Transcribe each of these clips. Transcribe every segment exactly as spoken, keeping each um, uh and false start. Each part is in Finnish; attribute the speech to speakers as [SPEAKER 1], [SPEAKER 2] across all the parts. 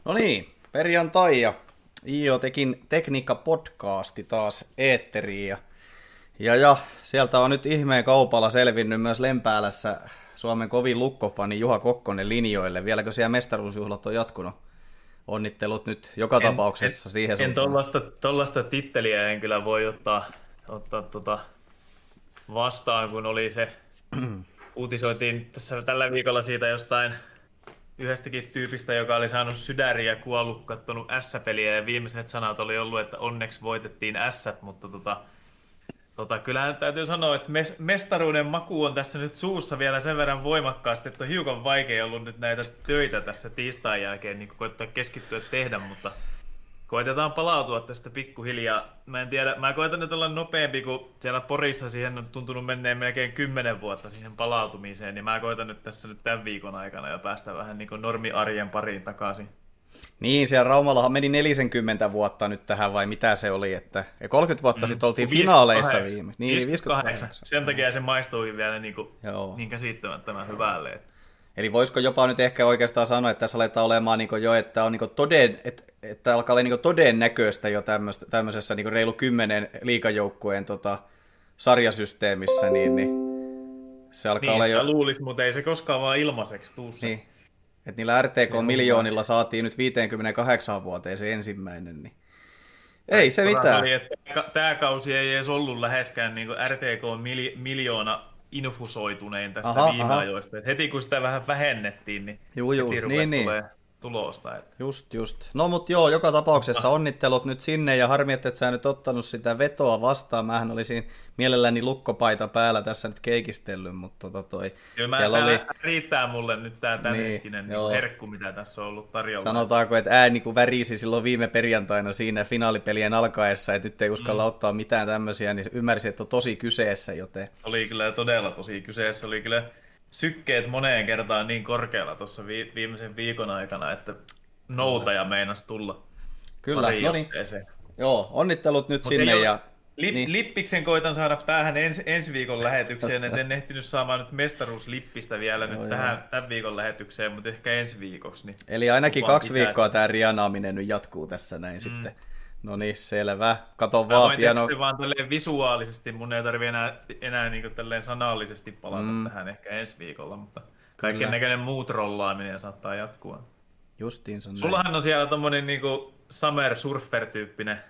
[SPEAKER 1] No niin, perjantai ja I O Tekin tekniikka-podcasti taas eetteriin. Ja, ja, ja sieltä on nyt ihmeen kaupalla selvinnyt myös Lempäälässä Suomen kovin lukkofani Juha Kokkonen linjoille. Vieläkö siellä mestaruusjuhlat on jatkunut? Onnittelut nyt joka en, tapauksessa
[SPEAKER 2] en,
[SPEAKER 1] siihen
[SPEAKER 2] en
[SPEAKER 1] suuntaan.
[SPEAKER 2] tollaista, tollaista titteliä en kyllä voi ottaa, ottaa tota vastaan, kun oli se, uutisoitiin tässä tällä viikolla siitä jostain yhdestäkin tyypistä, joka oli saanut sydäriä ja kuollut, kattonut S-peliä ja viimeiset sanat oli ollut, että onneksi voitettiin S, mutta tota, tota, kyllähän täytyy sanoa, että mes, mestaruuden maku on tässä nyt suussa vielä sen verran voimakkaasti, että on hiukan vaikea ollut nyt näitä töitä tässä tiistain jälkeen niin koittaa keskittyä tehdä, mutta koitetaan palautua tästä pikkuhiljaa. Mä en tiedä, mä koitan nyt olla nopeampi, kun siellä Porissa siihen on tuntunut menneen melkein kymmenen vuotta siihen palautumiseen, niin mä koitan nyt tässä nyt tämän viikon aikana ja päästä vähän niin kuin normiarjen pariin takaisin.
[SPEAKER 1] Niin, siellä Raumallahan meni neljäkymmentä vuotta nyt tähän, vai mitä se oli, että kolmekymmentä vuotta mm, sitten oltiin finaaleissa viime. Niin,
[SPEAKER 2] viisikymmentäkahdeksan. Sen takia se maistui vielä niin, kuin, niin käsittämättömän hyvälle.
[SPEAKER 1] Eli voisiko jopa nyt ehkä oikeastaan sanoa, että tässä aletaan olemaan niin jo, että on niin toden, että, että alkaa olla niin todennäköistä jo tämmöisessä niin reilu kymmenen liigajoukkueen tota, sarjasysteemissä, niin, niin se alkaa
[SPEAKER 2] niin,
[SPEAKER 1] olla jo...
[SPEAKER 2] Niin, luulisi, mutta ei se koskaan vaan ilmaiseksi tuu se.
[SPEAKER 1] Niin, että niillä R T K-miljoonilla saatiin nyt viisikymmentäkahdeksan vuoteen se ensimmäinen, niin ei se mitään.
[SPEAKER 2] Oli, että tämä kausi ei edes ollut läheskään niin R T K-miljoona infusoitunein tästä aha, viime aha. ajoista. Et heti kun sitä vähän vähennettiin, niin juu, juu. heti rupesi niin, tulee niin. tulosta. Että.
[SPEAKER 1] Just, just. No mut joo, joka tapauksessa onnittelut nyt sinne ja harmi, että et sä nyt ottanut sitä vetoa vastaan. Mähän olisin mielelläni lukkopaita päällä tässä nyt keikistellyt, mutta tota toi...
[SPEAKER 2] Kyllä siellä mä, oli... riittää mulle nyt tää tämänhetkinen niin, niin herkku, mitä tässä on ollut tarjolla.
[SPEAKER 1] Sanotaanko, että ääni kun värisi silloin viime perjantaina siinä finaalipelien alkaessa, että nyt ei uskalla mm. ottaa mitään tämmöisiä, niin ymmärsin, että on tosi kyseessä, joten...
[SPEAKER 2] Oli kyllä todella tosi kyseessä, oli kyllä... Sykkeet moneen kertaan niin korkealla tuossa vi- viimeisen viikon aikana, että noutaja meinasi tulla.
[SPEAKER 1] Kyllä, no niin. Joo, onnittelut nyt Mut sinne. Ja...
[SPEAKER 2] Lip- niin. Lippiksen koitan saada päähän ens- ensi viikon lähetykseen, et en ehtinyt saamaan nyt mestaruuslippistä vielä joo, nyt joo. tähän tämän viikon lähetykseen, mutta ehkä ensi viikoksi. Niin
[SPEAKER 1] eli ainakin kaksi pitää. viikkoa tämä rianaaminen nyt jatkuu tässä näin mm. sitten. No niin, selvä. Kato
[SPEAKER 2] mä
[SPEAKER 1] vaan piano.
[SPEAKER 2] Mä vaan tälleen visuaalisesti, mun ei tarvitse enää, enää niin tälleen sanallisesti palata mm. tähän ehkä ensi viikolla, mutta kaiken näköinen muut rollaaminen saattaa jatkua.
[SPEAKER 1] Justiinsa näin.
[SPEAKER 2] Sullahan on siellä tommonen niinku Summer Surfer-tyyppinen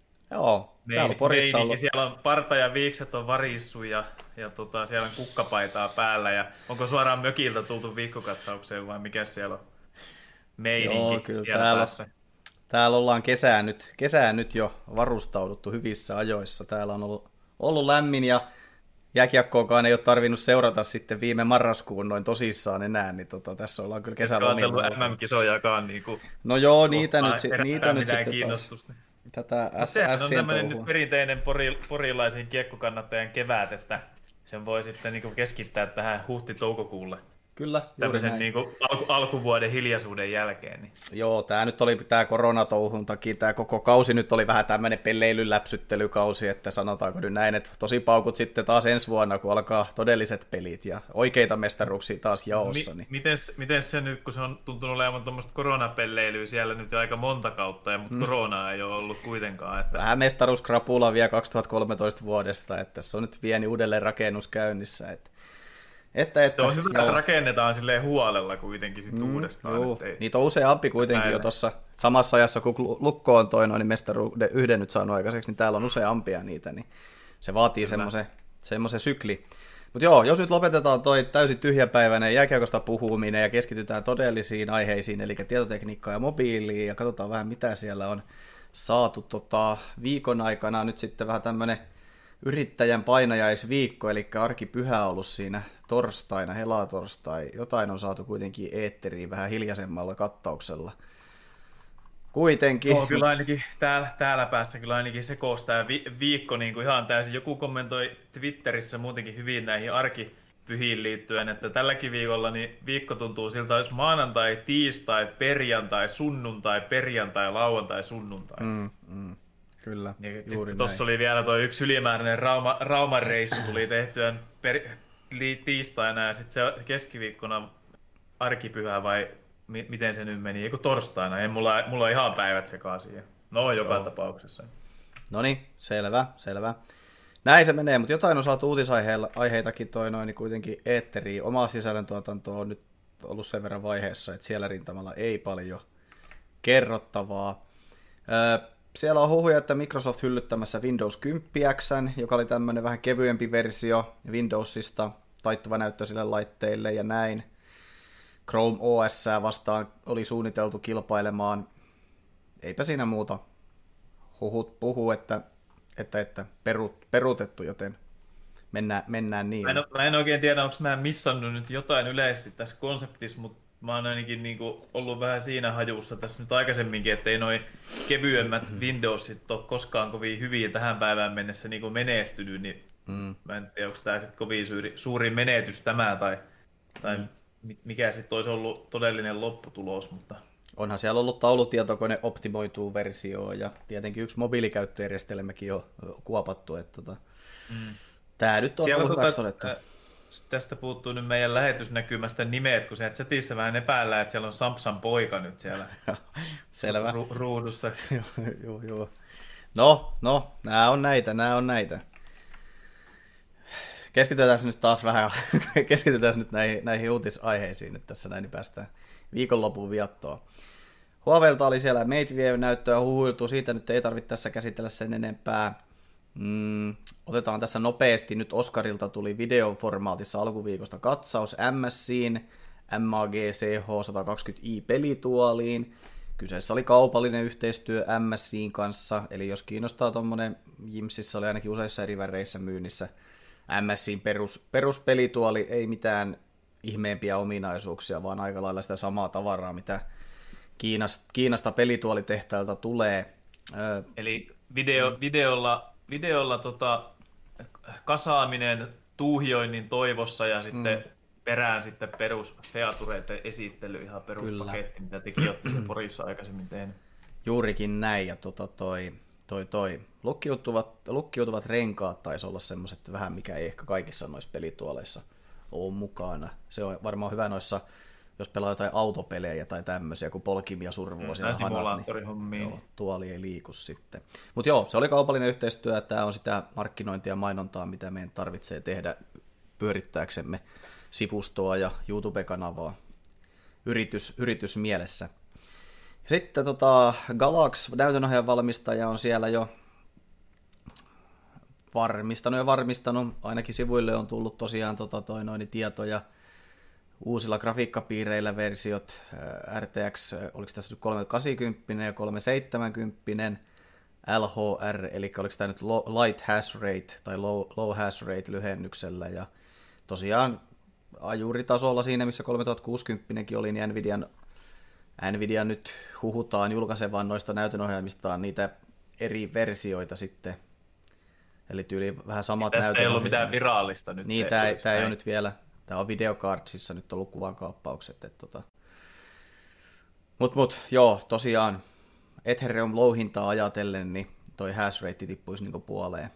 [SPEAKER 1] joo, täällä on Porissa ollut.
[SPEAKER 2] Siellä on parta ja viikset on varissu ja, ja tota, siellä on kukkapaitaa päällä ja onko suoraan mökiltä tultu viikkokatsaukseen vai mikä siellä on meininki joo, kyllä siellä
[SPEAKER 1] täällä
[SPEAKER 2] päässä?
[SPEAKER 1] Täällä ollaan kesään nyt, kesään nyt jo varustauduttu hyvissä ajoissa. Täällä on ollut, ollut lämmin ja jääkiekkoakaan ei ole tarvinnut seurata sitten viime marraskuun noin tosissaan enää. Niin tota, tässä ollaan kyllä kesälomilla.
[SPEAKER 2] Onko M M-kisojakaan? Niin kuin,
[SPEAKER 1] no joo, niitä nyt, niitä nyt sitten kiinnostusta. Tätä
[SPEAKER 2] S- Sehän on tämmöinen nyt perinteinen pori, porilaisen kiekkokannattajan kevät, että sen voi sitten niin kuin keskittää tähän huhti-toukokuulle.
[SPEAKER 1] Kyllä,
[SPEAKER 2] tämmöisen niin kuin alku, alkuvuoden hiljaisuuden jälkeen. Niin.
[SPEAKER 1] Joo, tämä nyt oli tämä koronatouhun takia, tämä koko kausi nyt oli vähän tämmöinen pelleilyn läpsyttelykausi, että sanotaanko nyt näin, että tosi paukut sitten taas ensi vuonna, kun alkaa todelliset pelit ja oikeita mestaruuksia taas jaossa.
[SPEAKER 2] Mi-
[SPEAKER 1] niin.
[SPEAKER 2] Miten miten se nyt, kun se on tuntunut olevan tuommoista koronapelleilyä siellä nyt jo aika monta kautta, ja, mutta mm. koronaa ei ole ollut kuitenkaan. Että...
[SPEAKER 1] Vähän mestaruuskrapula vielä kaksituhattakolmetoista vuodesta, että tässä on nyt pieni uudelleen rakennus käynnissä, että Että, että,
[SPEAKER 2] on hyvä, että rakennetaan silleen huolella kuitenkin sit mm, uudestaan.
[SPEAKER 1] Juu. Ei... Niitä on useampi kuitenkin näin. Jo tuossa samassa ajassa, kun Lukko on toi noin mestaruuden yhden nyt saanut aikaiseksi, niin täällä on useampia niitä, niin se vaatii semmoisen, semmoisen sykli. Mutta joo, jos nyt lopetetaan toi täysin tyhjäpäiväinen jääkiekosta puhuminen ja keskitytään todellisiin aiheisiin, eli tietotekniikkaan ja mobiiliin, ja katsotaan vähän mitä siellä on saatu tota, viikon aikana nyt sitten vähän tämmöinen yrittäjän painajaisviikko, eli arkipyhä on ollut siinä torstaina, helatorstai. Jotain on saatu kuitenkin eetteriin vähän hiljaisemmalla kattauksella. Kuitenkin.
[SPEAKER 2] Joo, kyllä ainakin täällä, täällä päässä kyllä ainakin se koostaa vi- viikko niin kuin ihan täysin. Joku kommentoi Twitterissä muutenkin hyvin näihin arkipyhiin liittyen, että tälläkin viikolla niin viikko tuntuu siltä, olisi maanantai, tiistai, perjantai, sunnuntai, perjantai, lauantai, sunnuntai.
[SPEAKER 1] Mm, mm. Kyllä, juuri näin.
[SPEAKER 2] Tuossa oli vielä tuo yksi ylimääräinen Rauma, Rauman reissu tuli tehtyä per, li, tiistaina ja sitten se keskiviikkona arkipyhä vai mi- miten se nyt meni, eiku torstaina, ei mulla, mulla on ihan päivät sekaisin. No joka Joo. tapauksessa.
[SPEAKER 1] No niin, selvä, selvä. Näin se menee, mutta jotain on saatu uutisaiheitakin toi noin niin kuitenkin eetteriin. Oma sisällöntuotanto on nyt ollut sen verran vaiheessa, että siellä rintamalla ei paljon kerrottavaa. Öö, siellä on huhuja, että Microsoft hyllyttämässä Windows kymmenen X, joka oli tämmöinen vähän kevyempi versio Windowsista, taittuva näyttö sille laitteille ja näin. Chrome O S vastaan oli suunniteltu kilpailemaan. Eipä siinä muuta. Huhut puhuu, että, että, että perut, peruutettu, joten mennään, mennään niin.
[SPEAKER 2] Mä en, mä en oikein tiedä, onko mä missannut nyt jotain yleisesti tässä konseptissa, mutta mä oon ainakin niinku ollut vähän siinä hajussa tässä nyt aikaisemminkin, ettei noi kevyemmät Windowsit ole koskaan kovin hyviä tähän päivään mennessä niinku menestynyt, niin mm. mä en tiedä, onko tämä sitten kovin suuri, suuri menetys tämä, tai, tai mm. mikä sitten olisi ollut todellinen lopputulos, mutta...
[SPEAKER 1] Onhan siellä ollut taulutietokone optimoituu versio ja tietenkin yksi mobiilikäyttöjärjestelmäkin on kuopattu. Että tota, mm. Tämä nyt on siellä ollut hyväksi todettu.
[SPEAKER 2] Tästä puuttuu nyt meidän lähetysnäkymästä nimet, kun siellä chatissä vähän epäillään, että siellä on Samsan poika nyt siellä
[SPEAKER 1] Selvä.
[SPEAKER 2] Ru- ruudussa.
[SPEAKER 1] joo, joo. No, no, nämä on näitä, nämä on näitä. Keskitytään nyt taas vähän, keskitytään nyt näihin, näihin uutisaiheisiin, että tässä näin niin päästään viikonlopun viattoon. Huaweilta oli siellä MateView-näyttöä huhuiltu, siitä nyt ei tarvitse tässä käsitellä sen enempää. Mm, otetaan tässä nopeasti, nyt Oskarilta tuli videoformaatissa alkuviikosta katsaus M S I:n M A G C H sata kaksikymmentä i pelituoliin. Kyseessä oli kaupallinen yhteistyö M S I:n kanssa, eli jos kiinnostaa tuommoinen, Jimsissä oli ainakin useissa eri väreissä myynnissä M S I:n perus, peruspelituoli, ei mitään ihmeempiä ominaisuuksia, vaan aika lailla sitä samaa tavaraa, mitä Kiinasta, Kiinasta pelituolitehtailta tulee.
[SPEAKER 2] Eli video, videolla, videolla tota, kasaaminen tuuhioinnin toivossa ja sitten mm. perään sitten perus featureiden esittely, ihan peruspaketti, Kyllä. mitä tekin olette se Porissa aikaisemmin tehnyt.
[SPEAKER 1] Juurikin näin, ja tota toi, toi, toi. Lukkiutuvat, lukkiutuvat renkaat taisi olla semmoiset vähän, mikä ei ehkä kaikissa noissa pelituoleissa ole mukana. Se on varmaan hyvä noissa, jos pelaa jotain autopelejä tai tämmöisiä, kun polkimia survua mm, siellä hanat, niin joo, tuoli ei liiku sitten. Mutta joo, se oli kaupallinen yhteistyö, tämä on sitä markkinointia ja mainontaa, mitä meidän tarvitsee tehdä pyörittääksemme sivustoa ja YouTube-kanavaa yritys, yritys mielessä. Sitten tota, Galax, näytönohjaajan valmistaja, on siellä jo varmistanut ja varmistanut, ainakin sivuille on tullut tosiaan tota, toi noin, tietoja uusilla grafiikkapiireillä versiot, R T X, oliko tässä nyt kolmesataakahdeksankymmentä ja kolmesataaseitsemänkymmentä, L H R, eli oliko tämä nyt Light Hash Rate tai Low, low Hash Rate lyhennyksellä, ja tosiaan ajuritasolla siinä, missä kolmesataakuusikymmentäkin oli, niin Nvidian, Nvidia nyt huhutaan julkaisevan noista näytönohjaamistaan niitä eri versioita sitten, eli tyyli vähän samat näytönohjaimet.
[SPEAKER 2] Tästä ei ollut mitään virallista nyt.
[SPEAKER 1] Niin, tämä ei, tämä ei ole nyt vielä. Tämä on videokartsissa nyt ollut kuvankaappaukset. Tota. Mut, mut, joo, tosiaan Ethereum louhintaa ajatellen, niin toi hash rate tippuisi niinku puoleen.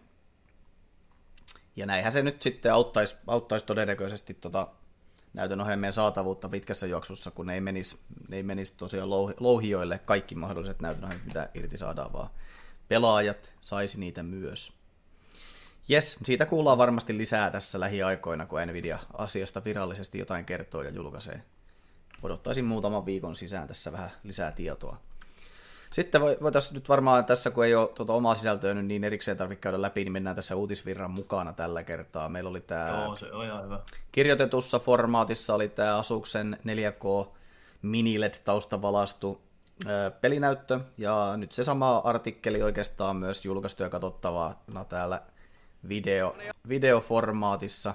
[SPEAKER 1] Ja näinhän se nyt sitten auttaisi, auttaisi todennäköisesti tota näytönohjelmien saatavuutta pitkässä juoksussa, kun ne ei menisi, ne ei menisi tosiaan louhijoille kaikki mahdolliset näytönohjelmat, mitä irti saadaan, vaan pelaajat saisi niitä myös. Jes, siitä kuullaan varmasti lisää tässä lähiaikoina, kun Nvidia asiasta virallisesti jotain kertoo ja julkaisee. Odottaisin muutaman viikon sisään tässä vähän lisää tietoa. Sitten voitaisiin nyt varmaan tässä, kun ei ole tuota omaa sisältöä nyt niin erikseen tarvitse käydä läpi, niin mennään tässä uutisvirran mukana tällä kertaa. Meillä oli tämä
[SPEAKER 2] Joo, se on ihan hyvä.
[SPEAKER 1] Kirjoitetussa formaatissa oli tämä Asusen neljä K Mini L E D-taustavalastu pelinäyttö, ja nyt se sama artikkeli oikeastaan myös julkaistu ja katsottavana täällä Video, videoformaatissa.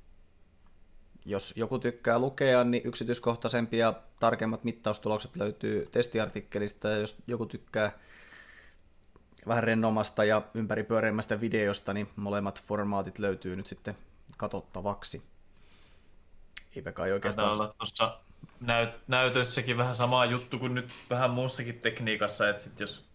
[SPEAKER 1] Jos joku tykkää lukea, niin yksityiskohtaisempia tarkemmat mittaustulokset löytyy testiartikkelista, ja jos joku tykkää vähän rennomasta ja ympäripyöreimmästä videosta, niin molemmat formaatit löytyy nyt sitten katsottavaksi. Eipä kai oikeastaan...
[SPEAKER 2] Taitaa olla tuossa näyt- näytössäkin vähän sama juttu kuin nyt vähän muussakin tekniikassa, että sit jos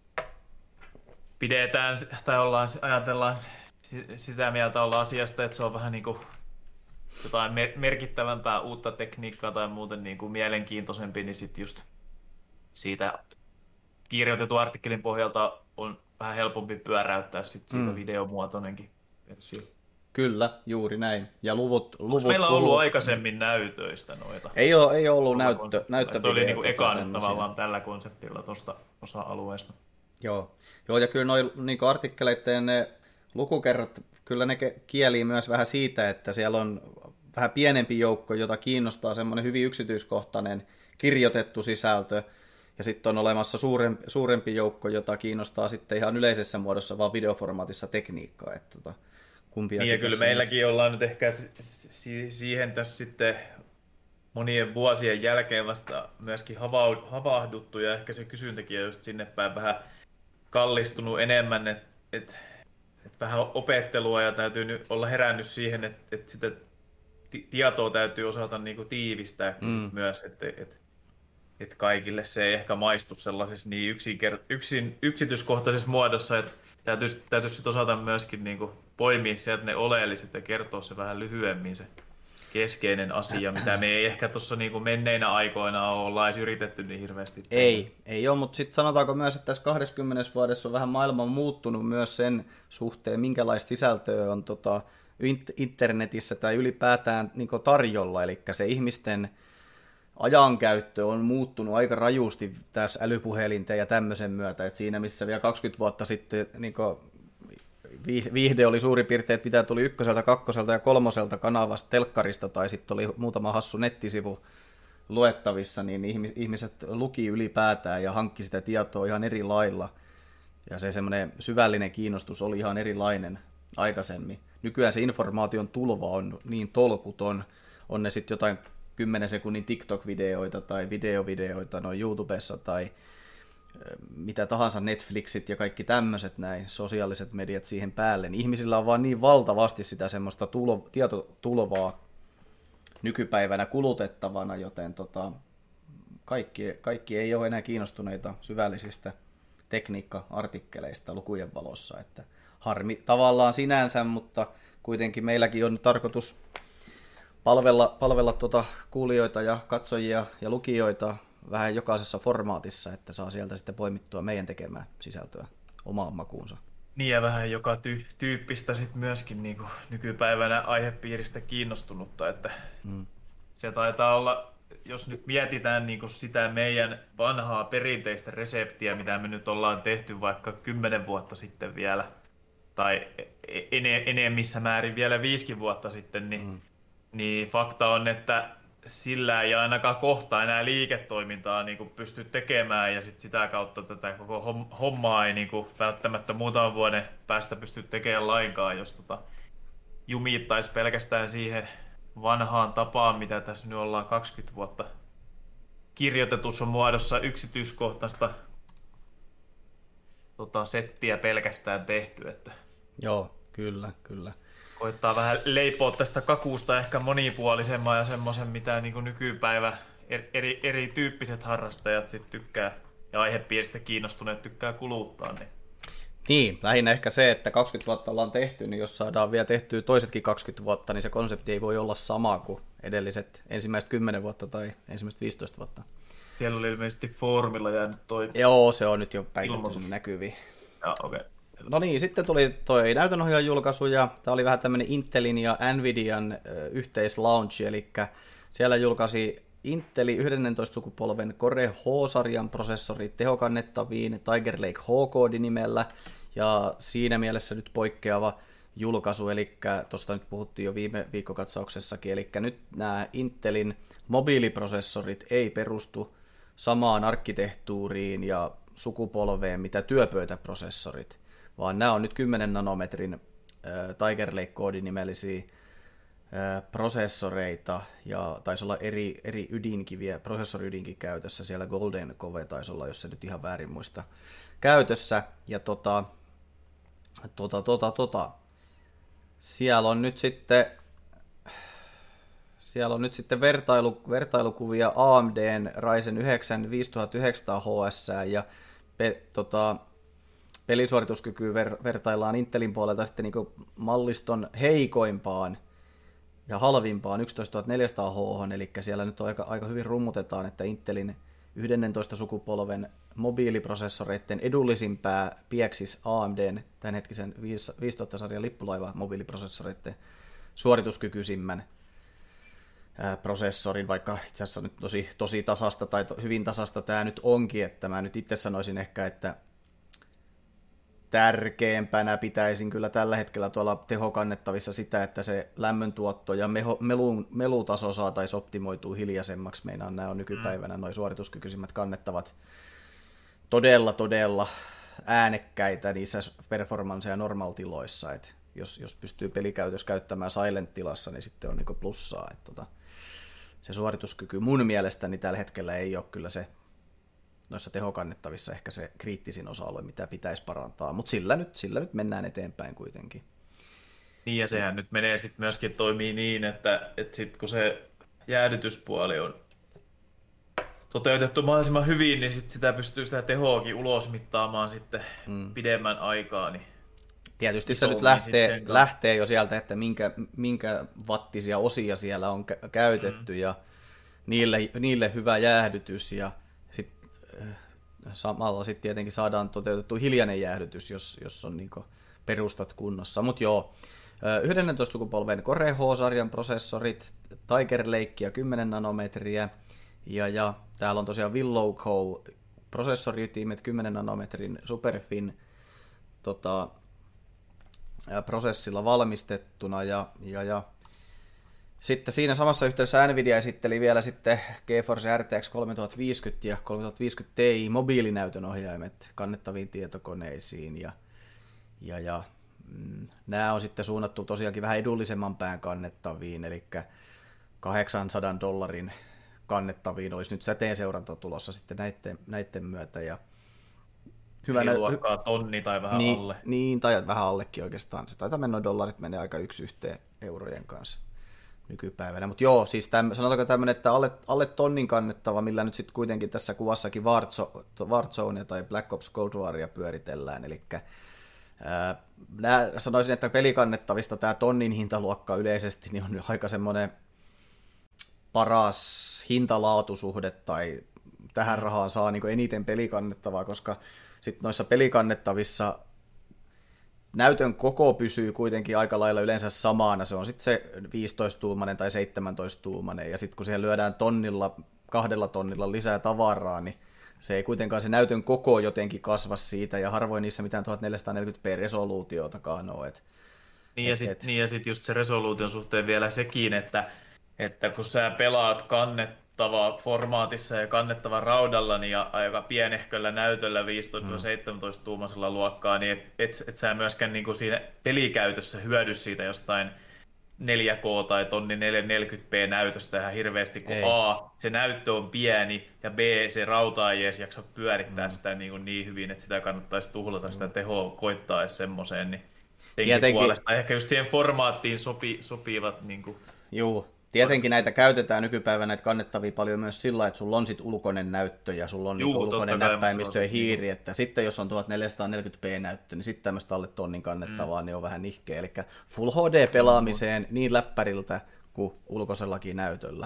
[SPEAKER 2] pidetään tai ollaan, ajatellaan sitä mieltä olla asiasta, että se on vähän niin kuin jotain mer- merkittävämpää uutta tekniikkaa tai muuten niin kuin mielenkiintoisempi, niin sitten just siitä kirjoitetun artikkelin pohjalta on vähän helpompi pyöräyttää sit siitä mm. videomuotoinenkin versio.
[SPEAKER 1] Kyllä, juuri näin. Ja luvut, luvut
[SPEAKER 2] meillä on
[SPEAKER 1] puhuu...
[SPEAKER 2] ollut aikaisemmin näytöistä noita?
[SPEAKER 1] Ei ole, ei ole ollut näyttö, näyttövideoita.
[SPEAKER 2] Tuo oli niinku ekan tavallaan tällä konseptilla tuosta osa-alueesta.
[SPEAKER 1] Joo. Joo, ja kyllä noin niin artikkeleiden ne lukukerrat, kyllä ne kielii myös vähän siitä, että siellä on vähän pienempi joukko, jota kiinnostaa semmoinen hyvin yksityiskohtainen kirjoitettu sisältö, ja sitten on olemassa suurempi, suurempi joukko, jota kiinnostaa sitten ihan yleisessä muodossa, vaan videoformaatissa tekniikkaa. Että tota,
[SPEAKER 2] niin ja kyllä meilläkin on... ollaan nyt ehkä si- siihen tässä sitten monien vuosien jälkeen vasta myöskin havahduttu, ja ehkä se kysyntäkin on just sinne päin vähän kallistunut enemmän, että et, et vähän opettelua ja täytyy nyt olla herännyt siihen, että et sitä t- tietoa täytyy osata niinku tiivistää mm. myös, että et, et kaikille se ei ehkä maistu sellaisessa niin yksinker- yksin, yksityiskohtaisessa muodossa, että täytyisi, täytyisi osata myöskin niinku poimia sieltä ne oleelliset ja kertoa se vähän lyhyemmin se keskeinen asia, mitä me ei ehkä tuossa niinku menneinä aikoina olla edes yritetty niin hirveästi.
[SPEAKER 1] Ei, ei ole, mutta sitten sanotaanko myös, että tässä kaksikymmentä vuodessa on vähän maailma muuttunut myös sen suhteen, minkälaista sisältöä on tota, internetissä tai ylipäätään niinku tarjolla, eli se ihmisten ajankäyttö on muuttunut aika rajusti tässä älypuhelinten ja tämmöisen myötä, että siinä missä vielä kaksikymmentä vuotta sitten niinku viihde oli suurin piirtein, että mitä tuli ykköseltä, kakkoselta ja kolmoselta kanavasta telkkarista, tai sitten oli muutama hassu nettisivu luettavissa, niin ihmiset luki ylipäätään ja hankki sitä tietoa ihan eri lailla. Ja se semmoinen syvällinen kiinnostus oli ihan erilainen aikaisemmin. Nykyään se informaation tulva on niin tolkuton, on ne sitten jotain kymmenen sekunnin TikTok-videoita tai videovideoita noin YouTubessa tai mitä tahansa Netflixit ja kaikki tämmöiset näin, sosiaaliset mediat siihen päälle, niin ihmisillä on vaan niin valtavasti sitä semmoista tulo, tietotulvaa nykypäivänä kulutettavana, joten tota, kaikki, kaikki ei ole enää kiinnostuneita syvällisistä tekniikka-artikkeleista lukujen valossa, että harmi tavallaan sinänsä, mutta kuitenkin meilläkin on tarkoitus palvella, palvella tuota kuulijoita ja katsojia ja lukijoita vähän jokaisessa formaatissa, että saa sieltä sitten poimittua meidän tekemään sisältöä omaan makuunsa.
[SPEAKER 2] Niin ja vähän joka ty- tyyppistä sitten myöskin niin kuin nykypäivänä aihepiiristä kiinnostunutta, että hmm. se taitaa olla, jos nyt mietitään niin kuin sitä meidän vanhaa perinteistä reseptiä, mitä me nyt ollaan tehty vaikka kymmenen vuotta sitten vielä, tai en- enemmissä määrin vielä viisikin vuotta sitten, niin, hmm. niin fakta on, että sillä ei ainakaan kohta enää liiketoimintaa niin kuin pysty tekemään, ja sit sitä kautta tätä koko hommaa ei niin kuin välttämättä muutaman vuoden päästä pysty tekemään lainkaan, jos tota jumittaisi pelkästään siihen vanhaan tapaan, mitä tässä nyt ollaan kaksikymmentä vuotta kirjoitetussa muodossa yksityiskohtaista tota, settiä pelkästään tehty. Että
[SPEAKER 1] joo, kyllä, kyllä.
[SPEAKER 2] Koittaa vähän leipoa tästä kakusta ehkä monipuolisemman ja semmoisen, mitä niin kuin nykypäivä eri, erityyppiset harrastajat sit tykkää ja aihepiiristä kiinnostuneet tykkää kuluttaa. Niin.
[SPEAKER 1] niin, lähinnä ehkä se, että kaksikymmentä vuotta ollaan tehty, niin jos saadaan vielä tehtyä toisetkin kaksikymmentä vuotta, niin se konsepti ei voi olla sama kuin edelliset ensimmäiset kymmenen vuotta tai ensimmäiset viisitoista vuotta.
[SPEAKER 2] Siellä oli ilmeisesti foorumilla jäänyt toi.
[SPEAKER 1] Joo, se on nyt jo päivitetty näkyviin.
[SPEAKER 2] Joo, okei. Okay.
[SPEAKER 1] No niin, sitten tuli toi näytönohjaajan julkaisu, ja tämä oli vähän tämmöinen Intelin ja Nvidian yhteislaunch, eli siellä julkaisi Inteli yhdennentoista sukupolven Core H-sarjan prosessori tehokannettaviin Tiger Lake H-koodinimellä, ja siinä mielessä nyt poikkeava julkaisu, eli tuosta nyt puhuttiin jo viime viikkokatsauksessakin, eli nyt nämä Intelin mobiiliprosessorit ei perustu samaan arkkitehtuuriin ja sukupolveen, mitä työpöytäprosessorit, vaan nämä on nyt kymmenen nanometrin äh, Tiger Lake-koodinimellisiä äh, prosessoreita, ja taisi olla eri, eri ydinkiviä, prosessoriydinkin käytössä, siellä Golden Cove taisi olla, jos se nyt ihan väärin muista, käytössä, ja tota, tota, tota, tota. siellä on nyt sitten Siellä on nyt sitten vertailu, vertailukuvia A M D:n Ryzen yhdeksän viisituhattayhdeksänsataa H S ja pe, tota, pelisuorituskykyä ver, vertaillaan Intelin puolelta sitten niin kuin malliston heikoimpaan. ja halvimpaan yksitoistatuhattaneljäsataa H, eli siellä nyt aika, aika hyvin rummutetaan, että Intelin yhdennentoista sukupolven mobiiliprosessoreiden edullisimpää pieksis A M D:n tämänhetkisen viisituhatta-sarjan lippulaiva mobiiliprosessoreiden suorituskykyisimmän ää, prosessorin, vaikka itse asiassa nyt tosi, tosi tasasta tai to, hyvin tasasta tämä nyt onkin, että mä nyt itse sanoisin ehkä, että tärkeämpänä pitäisin kyllä tällä hetkellä tuolla tehokannettavissa sitä, että se lämmöntuotto ja meho, melun, melutaso saataisiin optimoitua hiljaisemmaksi. Meinaan nämä on nykypäivänä noin suorituskykyisimmät kannettavat todella, todella äänekkäitä niissä performance- ja normal-tiloissa. Et jos, jos pystyy pelikäytössä käyttämään silent-tilassa, niin sitten on niinku plussaa. Et tota, se suorituskyky mun mielestäni tällä hetkellä ei ole kyllä se noissa tehokannettavissa ehkä se kriittisin osa-alue, mitä pitäisi parantaa, mutta sillä nyt, sillä nyt mennään eteenpäin kuitenkin.
[SPEAKER 2] Niin ja sehän nyt menee sitten myöskin toimii niin, että, että sitten kun se jäädytyspuoli on toteutettu mahdollisimman hyvin, niin sit sitä pystyy sitä tehoakin ulosmittaamaan sitten mm. pidemmän aikaa. Niin
[SPEAKER 1] tietysti se nyt lähtee, lähtee jo sieltä, että minkä, minkä wattisia osia siellä on kä- käytetty mm. ja niille, niille hyvä jäähdytys ja sitten samalla sitten tietenkin saadaan toteutettu hiljainen jäähdytys, jos, jos on niinku perustat kunnossa. Mutta joo, yhdennentoista sukupolven Core H-sarjan prosessorit, Tiger Lake ja kymmenen nanometriä, ja, ja täällä on tosiaan Willow Cove prosessoriytimet kymmenen nanometrin Superfin tota, prosessilla valmistettuna, ja, ja, ja sitten siinä samassa yhteydessä Nvidia esitteli vielä sitten GeForce R T X kolmetuhattaviisikymmentä ja kolmetuhattaviisikymmentä Ti mobiilinäytön ohjaimet kannettaviin tietokoneisiin. Ja, ja, ja mm, nämä on sitten suunnattu tosiaankin vähän edullisemman pään kannettaviin, eli kahdeksansadan dollarin kannettaviin olisi nyt säteenseuranta tulossa sitten näiden, näiden myötä. Ja
[SPEAKER 2] hyvä nä- luokkaa tonni tai vähän
[SPEAKER 1] niin,
[SPEAKER 2] alle.
[SPEAKER 1] Niin, tai vähän allekin oikeastaan. Se taitaa mennä, dollarit menee aika yksi yhteen eurojen kanssa nykypäivänä. Mutta joo, siis täm, sanotaanko tämmöinen, että alle, alle tonnin kannettava, millä nyt sitten kuitenkin tässä kuvassakin Warzone tai Black Ops Cold Waria pyöritellään. Eli ää, sanoisin, että pelikannettavista tämä tonnin hintaluokka yleisesti niin on aika semmoinen paras hintalaatusuhde, tai tähän rahaan saa niin kuin eniten pelikannettavaa, koska sitten noissa pelikannettavissa näytön koko pysyy kuitenkin aika lailla yleensä samana. Se on sitten se viisitoista-tuumainen tai seitsemäntoista-tuumainen, ja sitten kun siihen lyödään tonnilla, kahdella tonnilla lisää tavaraa, niin se ei kuitenkaan se näytön koko jotenkin kasva siitä, ja harvoin niissä mitään tuhatneljäsataaneljäkymmentä p resoluutiotakaan ole. Et,
[SPEAKER 2] niin, ja sitten niin sit just se resoluution suhteen vielä sekin, että, että kun sä pelaat kannettava formaatissa ja kannettava raudalla, niin ja aika pienehköllä näytöllä viisitoista seitsemäntoista tuumaisella luokkaa, niin et, et, et sä myöskään niin kuin siinä pelikäytössä hyödy siitä jostain neljä K tai tonni neljäsataaneljäkymmentä p näytöstä ihan hirveästi, kun ei. A, se näyttö on pieni, ja B, se rauta ei edes jaksa pyörittää mm. sitä niin, niin hyvin, että sitä kannattaisi tuhlata mm. sitä tehoa koittaa edes semmoiseen, niin senkin puolesta ehkä just siihen formaattiin sopi, sopivat niin kuin.
[SPEAKER 1] Juu. Tietenkin näitä käytetään nykypäivänä näitä kannettavia paljon myös sillä, että sulla on sit ulkoinen näyttö ja sulla on Juu, niinku ulkoinen näppäimistö ja hiiri, niin. Että sitten jos on tuhatneljäsataaneljäkymmentä p näyttö, niin sitten tämmöistä alle tonnin kannettavaa, mm. niin on vähän nihkeä. Eli Full H D-pelaamiseen mm. niin läppäriltä kuin ulkoisellakin näytöllä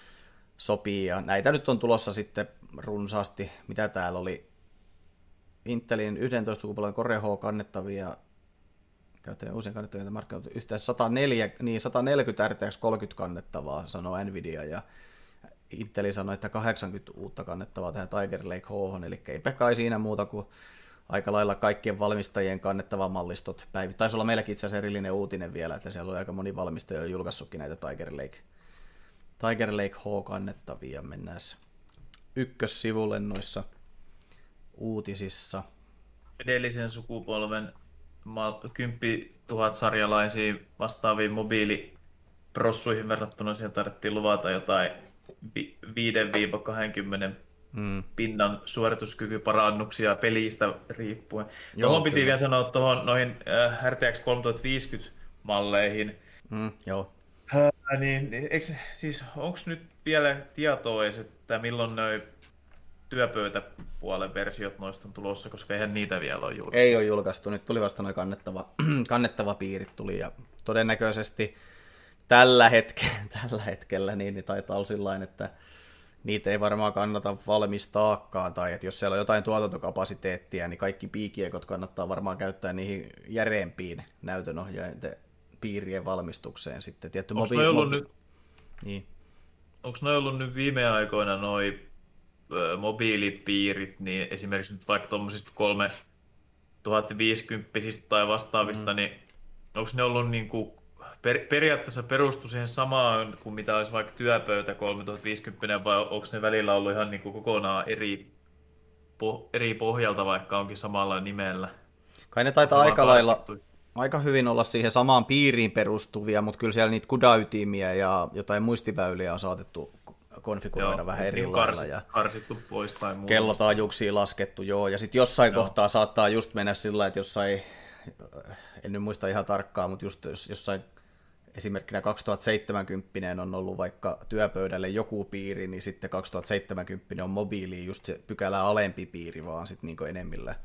[SPEAKER 1] sopii. Ja näitä nyt on tulossa sitten runsaasti, mitä täällä oli, Intelin yhdentoista sukupolven Core H kannettavia, käytetään uusien kannettavia markkinoita yhteensä sata neljä, niin sata neljäkymmentä R T X kolmekymmentä kannettavaa, sanoo Nvidia, ja Intel sanoi, että kahdeksankymmentä uutta kannettavaa tähän Tiger Lake H:hon, eli eipä kai siinä muuta kuin aika lailla kaikkien valmistajien kannettava mallistot päivit. Taisi olla meilläkin itse asiassa erillinen uutinen vielä, että siellä oli aika moni valmistaja jo julkaissutkin näitä Tiger Lake, Tiger Lake H kannettavia. Mennään ykkössivulle noissa uutisissa.
[SPEAKER 2] Edellisen sukupolven kymmenen tuhatta sarjalaisiin vastaaviin mobiiliprossuihin verrattuna siellä tarvittiin luvata jotain viidestä kaksikymmentä hmm. pinnan suorituskykyparannuksia pelistä riippuen. Tuohon piti vielä sanoa tuohon noihin äh, R T X kolmetuhattaviisikymmentä malleihin.
[SPEAKER 1] Hmm, joo.
[SPEAKER 2] Äh, niin, eikö, siis, onko nyt vielä tietoa edes, että milloin noi työpöytäpuolen versiot noista on tulossa, koska eihän niitä vielä ole julkaistu.
[SPEAKER 1] Ei ole julkaistu, nyt tuli vasta noin kannettava, kannettava piirit tuli, ja todennäköisesti tällä, hetke, tällä hetkellä niin, niin taitaa olla sillain, että niitä ei varmaan kannata valmistaakaan, tai että jos siellä on jotain tuotantokapasiteettia, niin kaikki piikiekot kannattaa varmaan käyttää niihin järeempiin näytönohjaajien piirien valmistukseen sitten. Tietty
[SPEAKER 2] Onko
[SPEAKER 1] mobi-
[SPEAKER 2] noi ollut
[SPEAKER 1] mobi-
[SPEAKER 2] nyt,
[SPEAKER 1] niin.
[SPEAKER 2] onko noi ollut nyt viime aikoina noi ö, mobiilipiirit, niin esimerkiksi nyt vaikka tuommoisista kolmetuhattaviisikymmentä tai vastaavista, mm. niin onko ne ollut niin kuin per, periaatteessa perustu siihen samaan kuin mitä olisi vaikka työpöytä kolmetuhattaviisikymmentä, vai onko ne välillä ollut ihan niin kuin kokonaan eri, po, eri pohjalta, vaikka onkin samalla nimellä?
[SPEAKER 1] Kai ne taitaa aika lailla, aika hyvin olla siihen samaan piiriin perustuvia, mutta kyllä siellä niitä kudaytimiä ja jotain muistiväyliä on saatettu konfiguroida joo, vähän eri niin lailla.
[SPEAKER 2] Karsit,
[SPEAKER 1] ja
[SPEAKER 2] karsittu pois tai muuta.
[SPEAKER 1] Kellotaajuuksia laskettu, joo. Ja sitten jossain joo. kohtaa saattaa just mennä sillä, että jossain, en nyt muista ihan tarkkaan, mutta just jossain esimerkkinä kaksituhattaseitsemänkymmentä on ollut vaikka työpöydälle joku piiri, niin sitten kaksituhattaseitsemänkymmentä on mobiiliin just se pykälä alempi piiri, vaan sitten niin enemmillä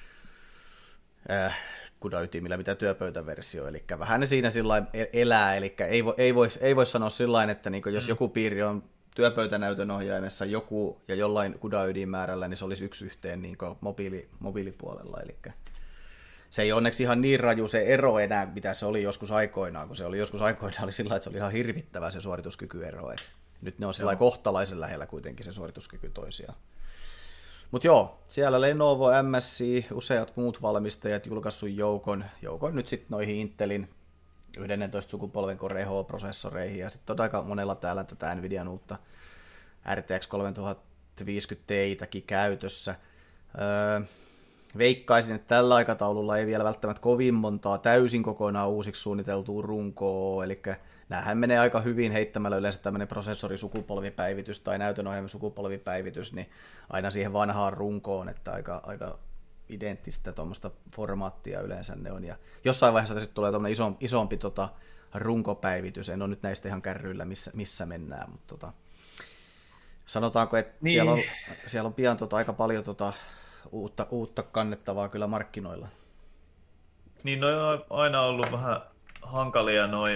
[SPEAKER 1] äh, kudaytimillä, mitä työpöytäversio. Eli vähän ne siinä sillä elää, eli ei voi, ei voi, ei voi sanoa sillä että niin jos joku piiri on työpöytänäytön ohjaimessa joku ja jollain kudaydinmäärällä, niin se olisi yksi yhteen niin mobiili, mobiilipuolella. Eli se ei onneksi ihan niin raju se ero enää, mitä se oli joskus aikoinaan, kun se oli joskus aikoinaan oli sillä että se oli ihan hirvittävä se suorituskykyero. Et nyt ne on sillä kohtalaisen lähellä kuitenkin se suorituskyky toisiaan. Mutta joo, siellä Lenovo, M S I, useat muut valmistajat julkaissut joukon, joukon nyt sitten noihin Intelin yhdennentoista sukupolven Core H-prosessoreihin, ja sitten on aika monella täällä tätä Nvidian uutta R T X kolmetuhattaviisikymmentä Titäkin käytössä. Öö, veikkaisin, että tällä aikataululla ei vielä välttämättä kovin montaa täysin kokonaan uusiksi suunniteltua runkoa, eli näähän menee aika hyvin heittämällä yleensä tämmöinen prosessorisukupolvipäivitys tai näytönohjaimen sukupolvipäivitys, niin aina siihen vanhaan runkoon, että aika, aika identtistä tuommoista formaattia yleensä ne on. Ja jossain vaiheessa sitten tulee tuommoinen iso, isompi tota, runkopäivitys, en ole nyt näistä ihan kärryillä, missä, missä mennään, mutta tota, sanotaanko, että niin. siellä, on, siellä on pian tota, aika paljon tota, uutta, uutta kannettavaa kyllä markkinoilla.
[SPEAKER 2] Niin, noi on aina ollut vähän hankalia noi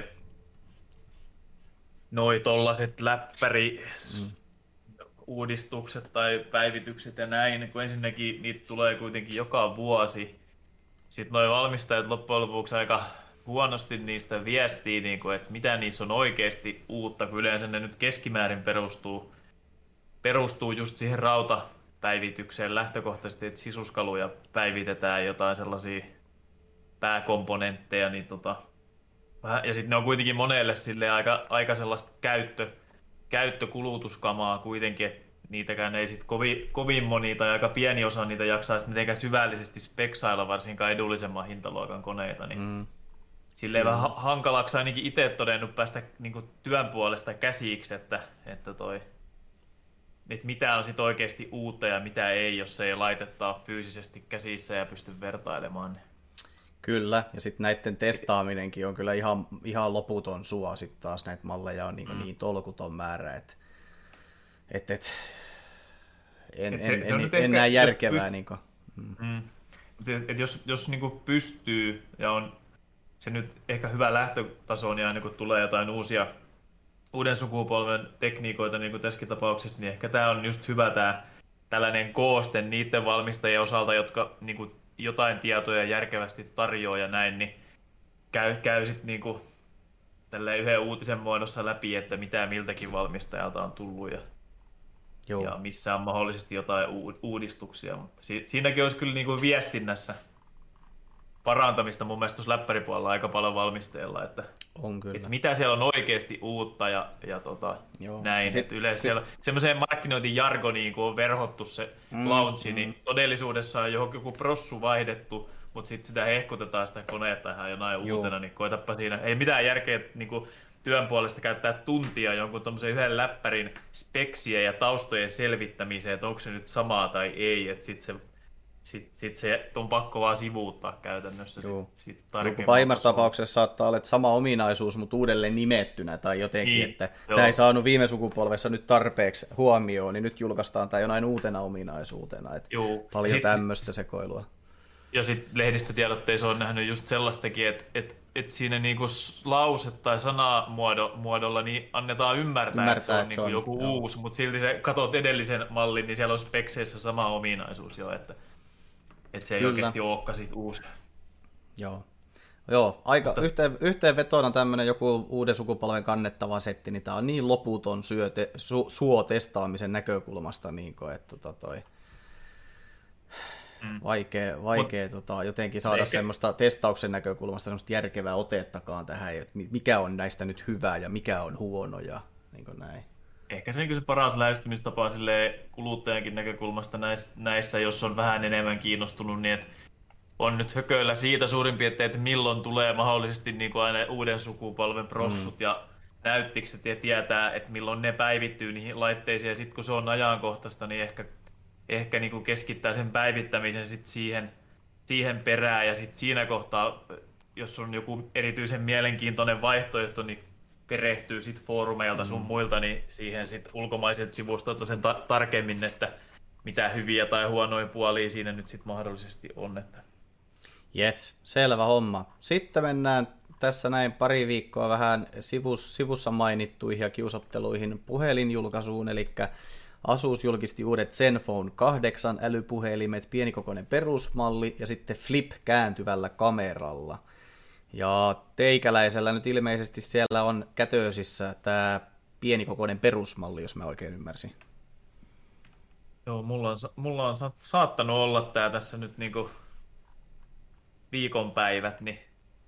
[SPEAKER 2] noi tollaset läppäri mm. uudistukset tai päivitykset ja näin, kun ensinnäkin niitä tulee kuitenkin joka vuosi. Sitten noi valmistajat loppujen lopuksi aika huonosti niistä viestii, niin kuin, että mitä niissä on oikeasti uutta, kun yleensä ne nyt keskimäärin perustuu, perustuu just siihen rautapäivitykseen lähtökohtaisesti, että sisuskaluja päivitetään, jotain sellaisia pääkomponentteja, niin tota, ja sitten ne on kuitenkin monelle sille aika, aika sellaista käyttö, käyttökulutuskamaa kuitenkin, että niitäkään ei sitten kovin, kovin moni tai aika pieni osa niitä jaksaisi mitenkään syvällisesti speksailla, varsinkaan edullisemman hintaluokan koneita. Niin mm. silleen mm. vähän hankalaksi ainakin itse todennut päästä niin työn puolesta käsiksi, että, että, toi, että mitä on sitten oikeasti uutta ja mitä ei, jos ei laitetta fyysisesti käsissä ja pysty vertailemaan. Niin.
[SPEAKER 1] Kyllä, ja sitten näiden testaaminenkin on kyllä ihan, ihan loputon sua, sitten taas näitä malleja on niin, mm. niin tolkuton määrä, että et, et, en, et se, en, se en, en näe järkevää. Pyst... Niin kuin, mm. Mm.
[SPEAKER 2] Et jos jos niin kuin pystyy, ja on se nyt ehkä hyvä lähtötaso, niin aina kun tulee jotain uusia, uuden sukupolven tekniikoita, niin kuin tässäkin tapauksessa, niin ehkä tämä on just hyvä tämä tällainen kooste niiden valmistajien osalta, jotka niin kuin jotain tietoja järkevästi tarjoaa ja näin, niin käy, käy sitten niinku tälleen yhden uutisen muodossa läpi, että mitä miltäkin valmistajalta on tullut ja, ja missä on mahdollisesti jotain uudistuksia. Mutta si, siinäkin olisi kyllä niinku viestinnässä parantamista mun mielestä tuossa läppäripuolella aika paljon valmistajilla, että,
[SPEAKER 1] on kyllä.
[SPEAKER 2] että mitä siellä on oikeasti uutta ja, ja tota, näin. Sit, että yleensä siellä semmoiseen markkinointijargoniin, kun on verhottu se mm, launchi, mm. niin todellisuudessa on joku prossu vaihdettu, mutta sitten sitä hehkutetaan sitä koneetta ihan jonain Joo. uutena, niin koetapa siinä. Ei mitään järkeä niin kuin työn puolesta käyttää tuntia jonkun tommosen yhden läppärin speksien ja taustojen selvittämiseen, että onko se nyt samaa tai ei, että sitten se Sitten sit se on pakko vaan sivuuttaa käytännössä. Sit, sit
[SPEAKER 1] pahimmassa tapauksessa saattaa olla sama ominaisuus, mutta uudelleen nimettynä tai jotenkin, niin, että joo. tämä ei saanut viime sukupolvessa nyt tarpeeksi huomioon, niin nyt julkaistaan tämä jonain uutena ominaisuutena. Että paljon tämmöistä sekoilua.
[SPEAKER 2] Ja sitten lehdistötiedotteissa on nähnyt just sellaistakin, että et, et siinä niinku lause- tai sanamuodolla niin annetaan ymmärtää, ymmärtää että se on, että niinku se on joku joo. uusi, mutta silti se katsot edellisen mallin, niin siellä on spekseissä sama ominaisuus jo, että, että se ei Kyllä. oikeasti olekaan sit uusi.
[SPEAKER 1] Joo. Joo, aika Mutta... yhteen, yhteenvetona tämmöinen joku uuden sukupolven kannettava setti, niin tämä on niin loputon syöte, su, suo testaamisen näkökulmasta, niin kuin, että tota toi, mm. vaikea, vaikea Mut... tota, jotenkin saada Eikä... semmoista testauksen näkökulmasta semmoista järkevää otettakaan tähän, että mikä on näistä nyt hyvä ja mikä on huono ja niin kuin näin.
[SPEAKER 2] Ehkä se, se paras lähestymistapa kuluttajankin näkökulmasta näissä, näissä, jos on vähän enemmän kiinnostunut, niin että on nyt hököillä siitä suurin piirtein, että milloin tulee mahdollisesti niin kuin aina uuden sukupolven prossut mm. ja näyttikset ja tietää, että milloin ne päivittyy niihin laitteisiin ja sitten kun se on ajankohtaista, niin ehkä, ehkä niin kuin keskittää sen päivittämisen sit siihen, siihen perään ja sitten siinä kohtaa, jos on joku erityisen mielenkiintoinen vaihtoehto, niin perehtyy sit foorumeilta sun mm. muilta, niin siihen sit ulkomaiset sivustolta sen ta- tarkemmin, että mitä hyviä tai huonoja puolia siinä nyt sit mahdollisesti on. Että
[SPEAKER 1] Jes, selvä homma. Sitten mennään tässä näin pari viikkoa vähän sivus, sivussa mainittuihin ja kiusotteluihin puhelinjulkaisuun, eli Asus julkisti uudet Zenfone kahdeksan älypuhelimet, pienikokoinen perusmalli ja sitten Flip kääntyvällä kameralla. Ja teikäläisellä nyt ilmeisesti siellä on kätösissä tämä pienikokoinen perusmalli, jos mä oikein ymmärsin.
[SPEAKER 2] Joo, mulla on, mulla on saattanut olla tää tässä nyt niinku viikonpäivät niin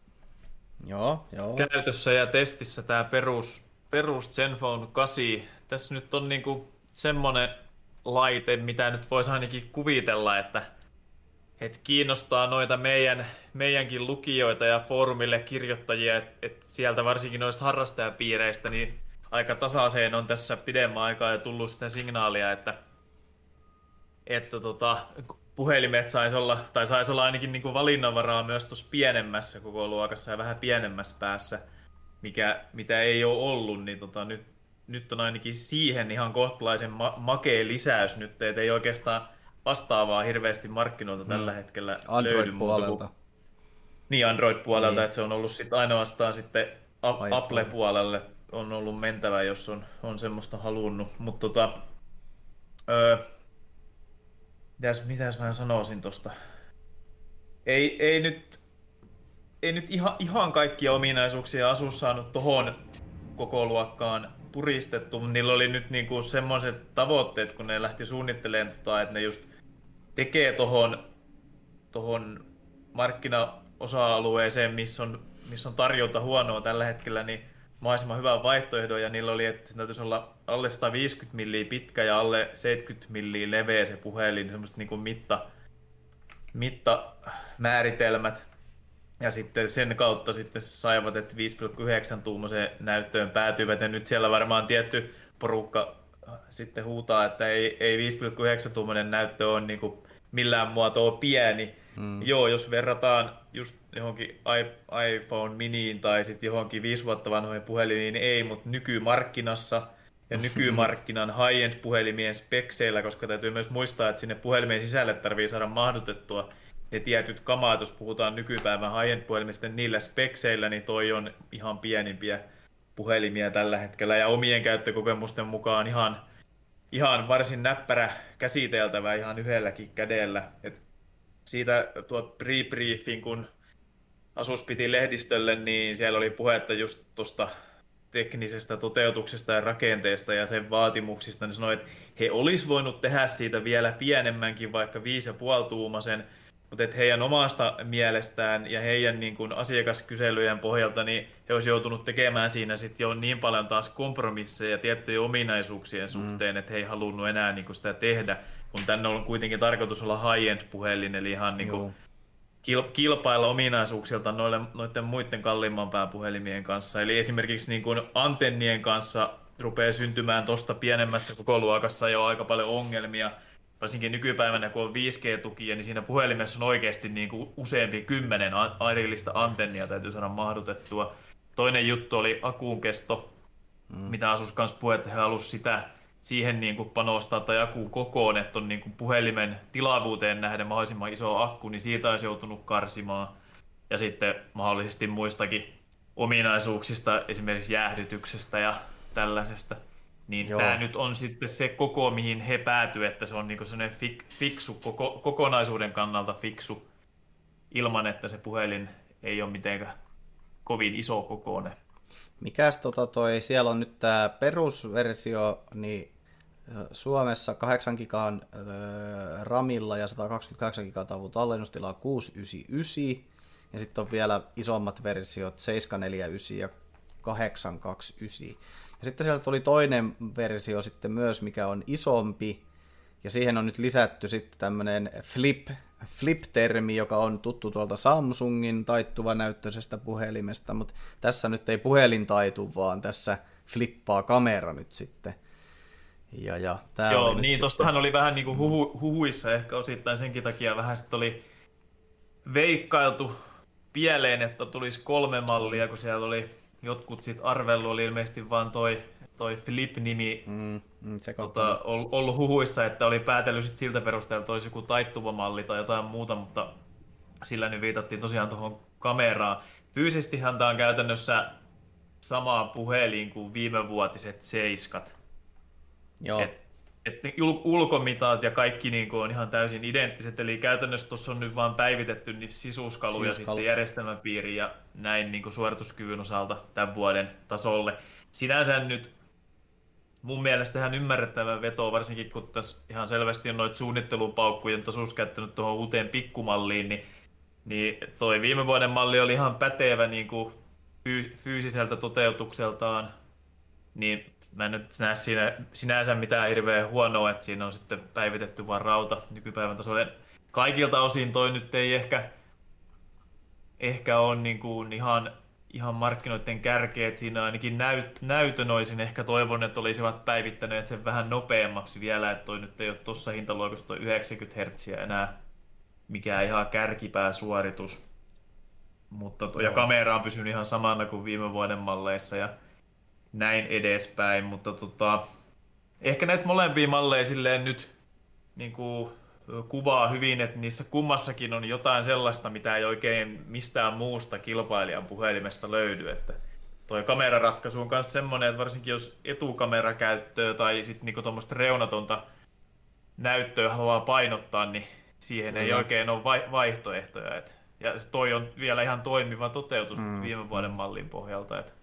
[SPEAKER 1] joo, joo.
[SPEAKER 2] käytössä ja testissä tämä perus, perus Zenfone kahdeksan. Tässä nyt on niinku semmoinen laite, mitä nyt voisi ainakin kuvitella, että, että kiinnostaa noita meidän, meidänkin lukijoita ja foorumille kirjoittajia, että, että sieltä varsinkin noista harrastajapiireistä niin aika tasaiseen on tässä pidemmän aikaa jo tullut sitä signaalia, että, että tota, puhelimet saisi olla, tai saisi olla ainakin niin kuin valinnanvaraa myös tuossa pienemmässä koko luokassa ja vähän pienemmässä päässä, mikä, mitä ei ole ollut, niin tota, nyt, nyt on ainakin siihen ihan kohtalaisen ma- makea lisäys nyt, että ei oikeastaan vastaavaa hirveästi markkinoilta mm. tällä hetkellä
[SPEAKER 1] Android-puolelta.
[SPEAKER 2] Kuin, niin, Android-puolelta, niin. Että se on ollut sit ainoastaan sitten a- Apple-puolelle on ollut mentävä, jos on, on semmoista halunnut, mutta tota, öö, Mitäs, mitäs mä sanoisin tosta? Ei, ei nyt, ei nyt ihan, ihan kaikkia ominaisuuksia Asus saanut tohon koko luokkaan puristettu, mutta niillä oli nyt niinku semmoiset tavoitteet, kun ne lähti suunnittelemaan, tota, että ne just tekee tohon, tohon markkinaosa-alueeseen, missä on, missä on tarjonta huonoa tällä hetkellä, niin mahdollisimman hyvän vaihtoehdon, ja niillä oli, että se täytyisi olla alle sata viisikymmentä milliä pitkä ja alle seitsemänkymmentä milliä leveä se puhelin, semmoiset niin kuin mitta, mittamääritelmät, ja sitten sen kautta sitten saivat, että viisi pilkku yhdeksän tuumaiseen näyttöön päätyivät, ja nyt siellä varmaan tietty porukka sitten huutaa, että ei, ei viisi pilkku yhdeksän tuumainen näyttö ole niin kuin millään muotoa pieni. Mm. Joo, jos verrataan just johonkin iPhone miniin tai sitten johonkin viisi vuotta vanhoihin puhelimiin, niin ei, mutta nykymarkkinassa ja nykymarkkinan high-end puhelimien spekseillä, koska täytyy myös muistaa, että sinne puhelimien sisälle tarvii saada mahdutettua ne tietyt kamaat, jos puhutaan nykypäivän high-end puhelimista, niillä spekseillä, niin toi on ihan pienimpiä puhelimia tällä hetkellä ja omien käyttökokemusten mukaan ihan, ihan varsin näppärä käsiteltävä ihan yhdelläkin kädellä. Et siitä tuo pre-briefing, kun Asus piti lehdistölle, niin siellä oli puhetta just tuosta teknisestä toteutuksesta ja rakenteesta ja sen vaatimuksista. Ne sanoi, että he olisi voinut tehdä siitä vielä pienemmänkin, vaikka viisi pilkku viisi tuumaisen, mutta että heidän omasta mielestään ja heidän niin kuin asiakaskyselyjen pohjalta, niin he olisi joutunut tekemään siinä sitten jo niin paljon taas kompromisseja tiettyjen ominaisuuksien suhteen, mm. että he ei halunnut enää niin kuin sitä tehdä, kun tänne on kuitenkin tarkoitus olla high-end puhelin, eli ihan niin kuin kilpailla ominaisuuksilta noille, noiden muiden kalliimman pääpuhelimien kanssa. Eli esimerkiksi niin kuin antennien kanssa rupeaa syntymään tuosta pienemmässä kokoluokassa jo aika paljon ongelmia. Varsinkin nykypäivänä, kun on viisi G-tukia, niin siinä puhelimessa on oikeasti niin kuin useampi kymmenen erillistä antennia täytyy saada mahdutettua. Toinen juttu oli akun kesto, mm. mitä Asus kanssa puhui, että he halusivat sitä siihen niin kuin panostaa tai akun kokoon, että on niin kuin puhelimen tilavuuteen nähden mahdollisimman iso akku, niin siitä olisi joutunut karsimaan. Ja sitten mahdollisesti muistakin ominaisuuksista, esimerkiksi jäähdytyksestä ja tällaisesta. Niin
[SPEAKER 1] Joo.
[SPEAKER 2] tämä nyt on sitten se koko, mihin he päätyy, että se on niin sellainen fik, fiksu, koko, kokonaisuuden kannalta fiksu, ilman että se puhelin ei ole mitenkään kovin iso kokoinen.
[SPEAKER 1] Mikäs tota toi, siellä on nyt tämä perusversio, niin Suomessa kahdeksan gigan äh, RAMilla ja sata kaksikymmentäkahdeksan gigan tavun tallennustilaa kuusisataayhdeksänkymmentäyhdeksän, ja sitten on vielä isommat versiot seitsemänsataaneljäkymmentäyhdeksän ja kahdeksansataakaksikymmentäyhdeksän. Ja sitten sieltä tuli toinen versio sitten myös, mikä on isompi, ja siihen on nyt lisätty sitten tämmöinen flip, flip-termi, joka on tuttu tuolta Samsungin taittuvanäyttöisestä puhelimesta, mutta tässä nyt ei puhelin taitu, vaan tässä flippaa kamera nyt sitten. Ja, ja, tää
[SPEAKER 2] Joo,
[SPEAKER 1] oli
[SPEAKER 2] niin tostahan oli vähän niin kuin huhu, huhuissa ehkä osittain senkin takia vähän sitten oli veikkailtu pieleen, että tulisi kolme mallia, kun siellä oli jotkut sitten arvellut, oli ilmeisesti vaan toi, toi Flip-nimi
[SPEAKER 1] mm, mm,
[SPEAKER 2] tota, ollut huhuissa, että oli päätellyt sit siltä perusteella, että olisi joku taittuva malli tai jotain muuta, mutta sillä nyt viitattiin tosiaan tuohon kameraan. Fyysisestihän tämä on käytännössä sama puhelin kuin viimevuotiset seiskat.
[SPEAKER 1] Joo.
[SPEAKER 2] Et, et ne ul- ulkomitat ja kaikki niinku on ihan täysin identtiset, eli käytännössä tuossa on nyt vaan päivitetty niin sisuskaluja
[SPEAKER 1] Sisuskalu.
[SPEAKER 2] sitten järjestelmäpiiriin ja näin niinku suorituskyvyn osalta tämän vuoden tasolle. Sinänsä nyt mun mielestä ihan ymmärrettävä veto, varsinkin kun tässä ihan selvästi on noita suunnittelupaukkujen tasoissa käyttänyt tuohon uuteen pikkumalliin, niin, niin toi viime vuoden malli oli ihan pätevä niinku fyy- fyysiseltä toteutukseltaan, niin mä en nyt näe siinä sinänsä mitään hirveän huonoa, että siinä on sitten päivitetty vaan rauta nykypäivän tasolle. Kaikilta osin toi nyt ei ehkä, ehkä ole niin kuin ihan, ihan markkinoiden kärkeä, että siinä ainakin näyt, näytön olisin ehkä toivon, että olisivat päivittäneet sen vähän nopeammaksi vielä, että toi nyt ei ole tuossa hintaluokassa toi yhdeksänkymmentä hertsiä enää mikään ihan kärkipääsuoritus. Mutta to, ja kamera on pysynyt ihan samana kuin viime vuoden malleissa ja näin edespäin, mutta tota, ehkä näitä molempia malleja silleen nyt niin kuin, kuvaa hyvin, että niissä kummassakin on jotain sellaista, mitä ei oikein mistään muusta kilpailijan puhelimesta löydy. Että toi kameraratkaisu on myös semmoinen, että varsinkin jos etukamerakäyttöä tai sitten niinku tuommoista reunatonta näyttöä haluaa painottaa, niin siihen mm. ei oikein ole vai- vaihtoehtoja. Et, ja toi on vielä ihan toimiva toteutus mm. viime vuoden mallin pohjalta. Et,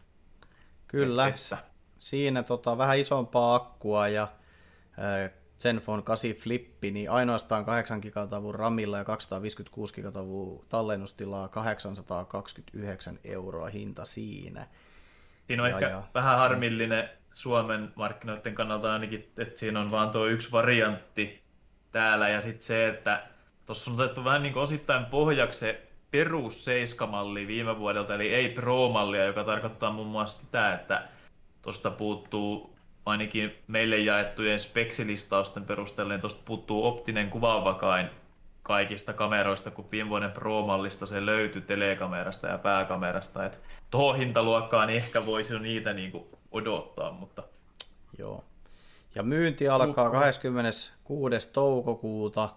[SPEAKER 1] Kyllä,
[SPEAKER 2] Että.
[SPEAKER 1] siinä tota, vähän isompaa akkua ja äh, Zenfone kahdeksan Flippi, niin ainoastaan kahdeksan gigatavun RAMilla ja kaksisataaviisikymmentäkuusi gigatavun tallennustilaa, kahdeksansataakaksikymmentäyhdeksän euroa hinta siinä.
[SPEAKER 2] Siinä on
[SPEAKER 1] ja,
[SPEAKER 2] ehkä
[SPEAKER 1] ja,
[SPEAKER 2] vähän harmillinen Suomen markkinoiden kannalta ainakin, että siinä on vaan tuo yksi variantti täällä ja sitten se, että tuossa on otettu vähän niin kuin osittain pohjaksi se perus seitsemän-malli viime vuodelta, eli ei Pro-mallia, joka tarkoittaa muun muassa sitä, että tuosta puuttuu ainakin meille jaettujen speksilistausten perusteella, niin tuosta puuttuu optinen kuvanvakain kaikista kameroista, kun viime vuoden Pro-mallista se löytyi telekamerasta ja pääkamerasta. Et tuohon hintaluokkaan niin ehkä voisi jo niitä niinku odottaa, mutta...
[SPEAKER 1] Joo. Ja myynti alkaa kahdeskymmeneskuudes toukokuuta,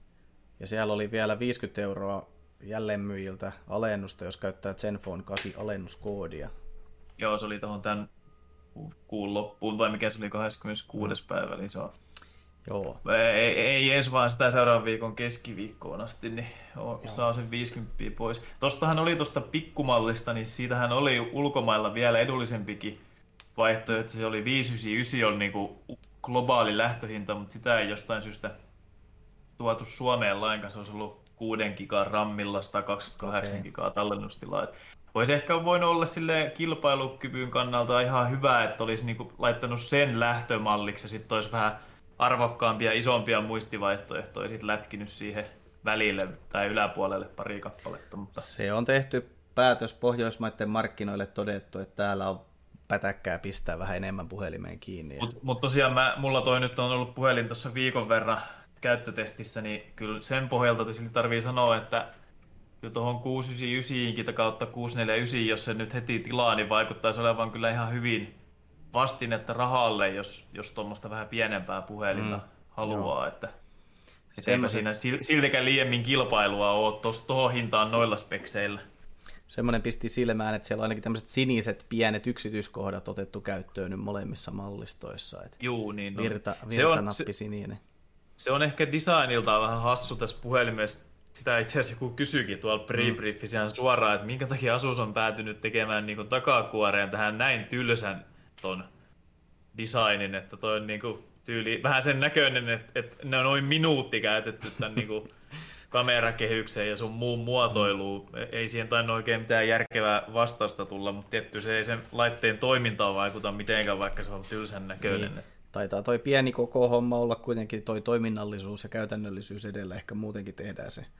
[SPEAKER 1] ja siellä oli vielä viisikymmentä euroa jälleenmyyjiltä alennusta, jos käyttää Zenfone kahdeksan alennuskoodia.
[SPEAKER 2] Joo, se oli tuohon tämän kuun loppuun, vai mikä se oli kahdeskymmeneskuudes päivä, eli se on...
[SPEAKER 1] Joo.
[SPEAKER 2] Ei, ei edes vaan sitä seuraavan viikon keskiviikkoon asti, niin joo, saa sen viisikymmentä pois. Tostahan oli tuosta pikkumallista, niin siitähän oli ulkomailla vielä edullisempikin vaihtoehto. Se oli viisisataayhdeksänkymmentäyhdeksän on niinku globaali lähtöhinta, mutta sitä ei jostain syystä tuotu Suomeen lainkaan. Se olisi ollut kuusi gigaa rammilla, sata kaksikymmentäkahdeksan okay. gigaa tallennustilaa. Voisi ehkä voinut olla sille kilpailukyvyn kannalta ihan hyvä, että olisi niinku laittanut sen lähtömalliksi ja sitten olisi vähän arvokkaampia, isompia muistivaihtoehtoja sitten lätkinyt siihen välille tai yläpuolelle pari kappaletta. Mutta...
[SPEAKER 1] Se on tehty päätös Pohjoismaiden markkinoille todettu, että täällä on pätäkkää pistää vähän enemmän puhelimeen kiinni.
[SPEAKER 2] Mutta mut tosiaan mä, mulla toi nyt on ollut puhelin tuossa viikon verran käyttötestissä, niin kyllä sen pohjalta silti tarvii sanoa, että jo tuohon kuusisataayhdeksänkymmentäyhdeksän kautta kuusisataaneljäkymmentäyhdeksän, jos se nyt heti tilaa, niin vaikuttaisi olevan kyllä ihan hyvin vastinetta rahalle, jos, jos tuommoista vähän pienempää puhelinta mm. haluaa. Että, että eipä siinä siltikään liiemmin kilpailua ole tuohon hintaan noilla spekseillä.
[SPEAKER 1] Semmoinen pisti silmään, että siellä on ainakin tämmöiset siniset pienet yksityiskohdat otettu käyttöön nyt molemmissa mallistoissa. Että
[SPEAKER 2] Juu, niin no.
[SPEAKER 1] virta, virtanappi sininen.
[SPEAKER 2] Se on ehkä designiltaan vähän hassu tässä puhelimessa. Sitä itse asiassa kun kysyikin tuolla pre-briefissa ihan suoraan, että minkä takia Asus on päätynyt tekemään niin kuin takakuoreen tähän näin tylsän ton designin, että toi on niin kuin tyyli vähän sen näköinen, että, että ne on noin minuutti käytetty tämän niin kuin kamerakehykseen ja sun muun muotoiluun. Ei siihen tainnut oikein mitään järkevää vastausta tulla, mutta tietty se ei sen laitteen toimintaan vaikuta mitenkään, vaikka se on tylsän näköinen. Niin.
[SPEAKER 1] Taitaa toi pieni koko homma olla kuitenkin toi toiminnallisuus ja käytännöllisyys edellä, ehkä muutenkin tehdään se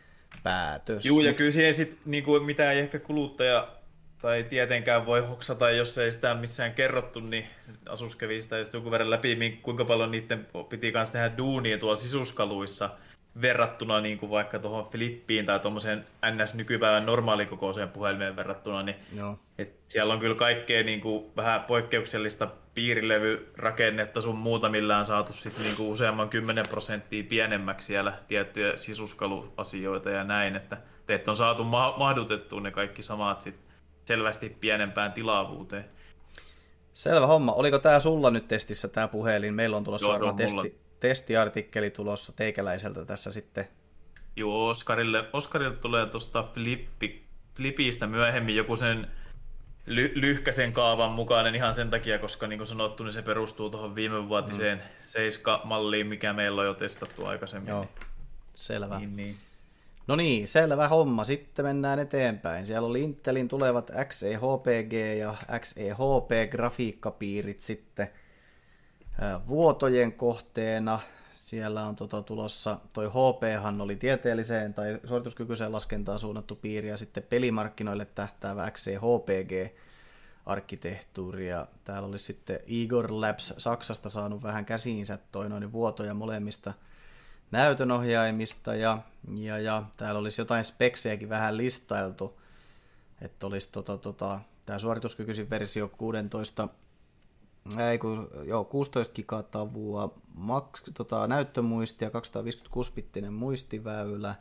[SPEAKER 1] päätös.
[SPEAKER 2] Juu, ja kyllä siihen sit, niin kuin mitä ei ehkä kuluttaja tai tietenkään voi hoksata, jos ei sitä missään kerrottu, niin Asus kävi sitä just jonkun verran läpi, kuinka paljon niiden piti kanssa tehdä duunia tuolla sisuskaluissa verrattuna niin kuin vaikka tuohon Flippiin tai tuommoiseen N S-nykypäivän normaalikokoiseen puhelimeen verrattuna, niin
[SPEAKER 1] Joo.
[SPEAKER 2] Et siellä on kyllä kaikkea niin kuin vähän poikkeuksellista piirilevyrakennetta sun muuta, millä on saatu sit niin kuin useamman kymmenen prosenttia pienemmäksi siellä tiettyjä sisuskaluasioita ja näin, että teet on saatu ma- mahdutettua ne kaikki samat sit selvästi pienempään tilavuuteen.
[SPEAKER 1] Selvä homma. Oliko tää sulla nyt testissä tää puhelin? Meillä on tulossa
[SPEAKER 2] Joo,
[SPEAKER 1] varmaan
[SPEAKER 2] on
[SPEAKER 1] testi, testiartikkeli tulossa teikäläiseltä tässä sitten.
[SPEAKER 2] Joo, Oskarille, Oskarille tulee tuosta Flippi, Flipistä myöhemmin joku sen ly- lyhkäisen kaavan mukainen ihan sen takia, koska niin kuin sanottu, niin se perustuu tuohon viimevuotiseen mm. seiska-malliin, mikä meillä on jo testattu aikaisemmin.
[SPEAKER 1] Joo, selvä.
[SPEAKER 2] Niin, niin.
[SPEAKER 1] No niin, selvä homma. Sitten mennään eteenpäin. Siellä oli Intelin tulevat X E H P G ja X E H P-grafiikkapiirit sitten vuotojen kohteena. Siellä on tota tulossa, toi H P:han oli tieteelliseen tai suorituskykyiseen laskentaan suunnattu piiri ja sitten pelimarkkinoille tähtäävä X E H P G-arkkitehtuuri. Ja täällä oli sitten Igor Labs Saksasta saanut vähän käsiinsä toi noin vuotoja molemmista näytönohjaimista ja, ja, ja täällä olisi jotain speksejäkin vähän listailtu, että olisi tota, tota, tämä suorituskykyisin versio kuusitoista, ei, kun, joo, kuusitoista gigaa tavua, maks, tota, näyttömuistia, kaksisataaviisikymmentäkuusi-bittinen muistiväylä,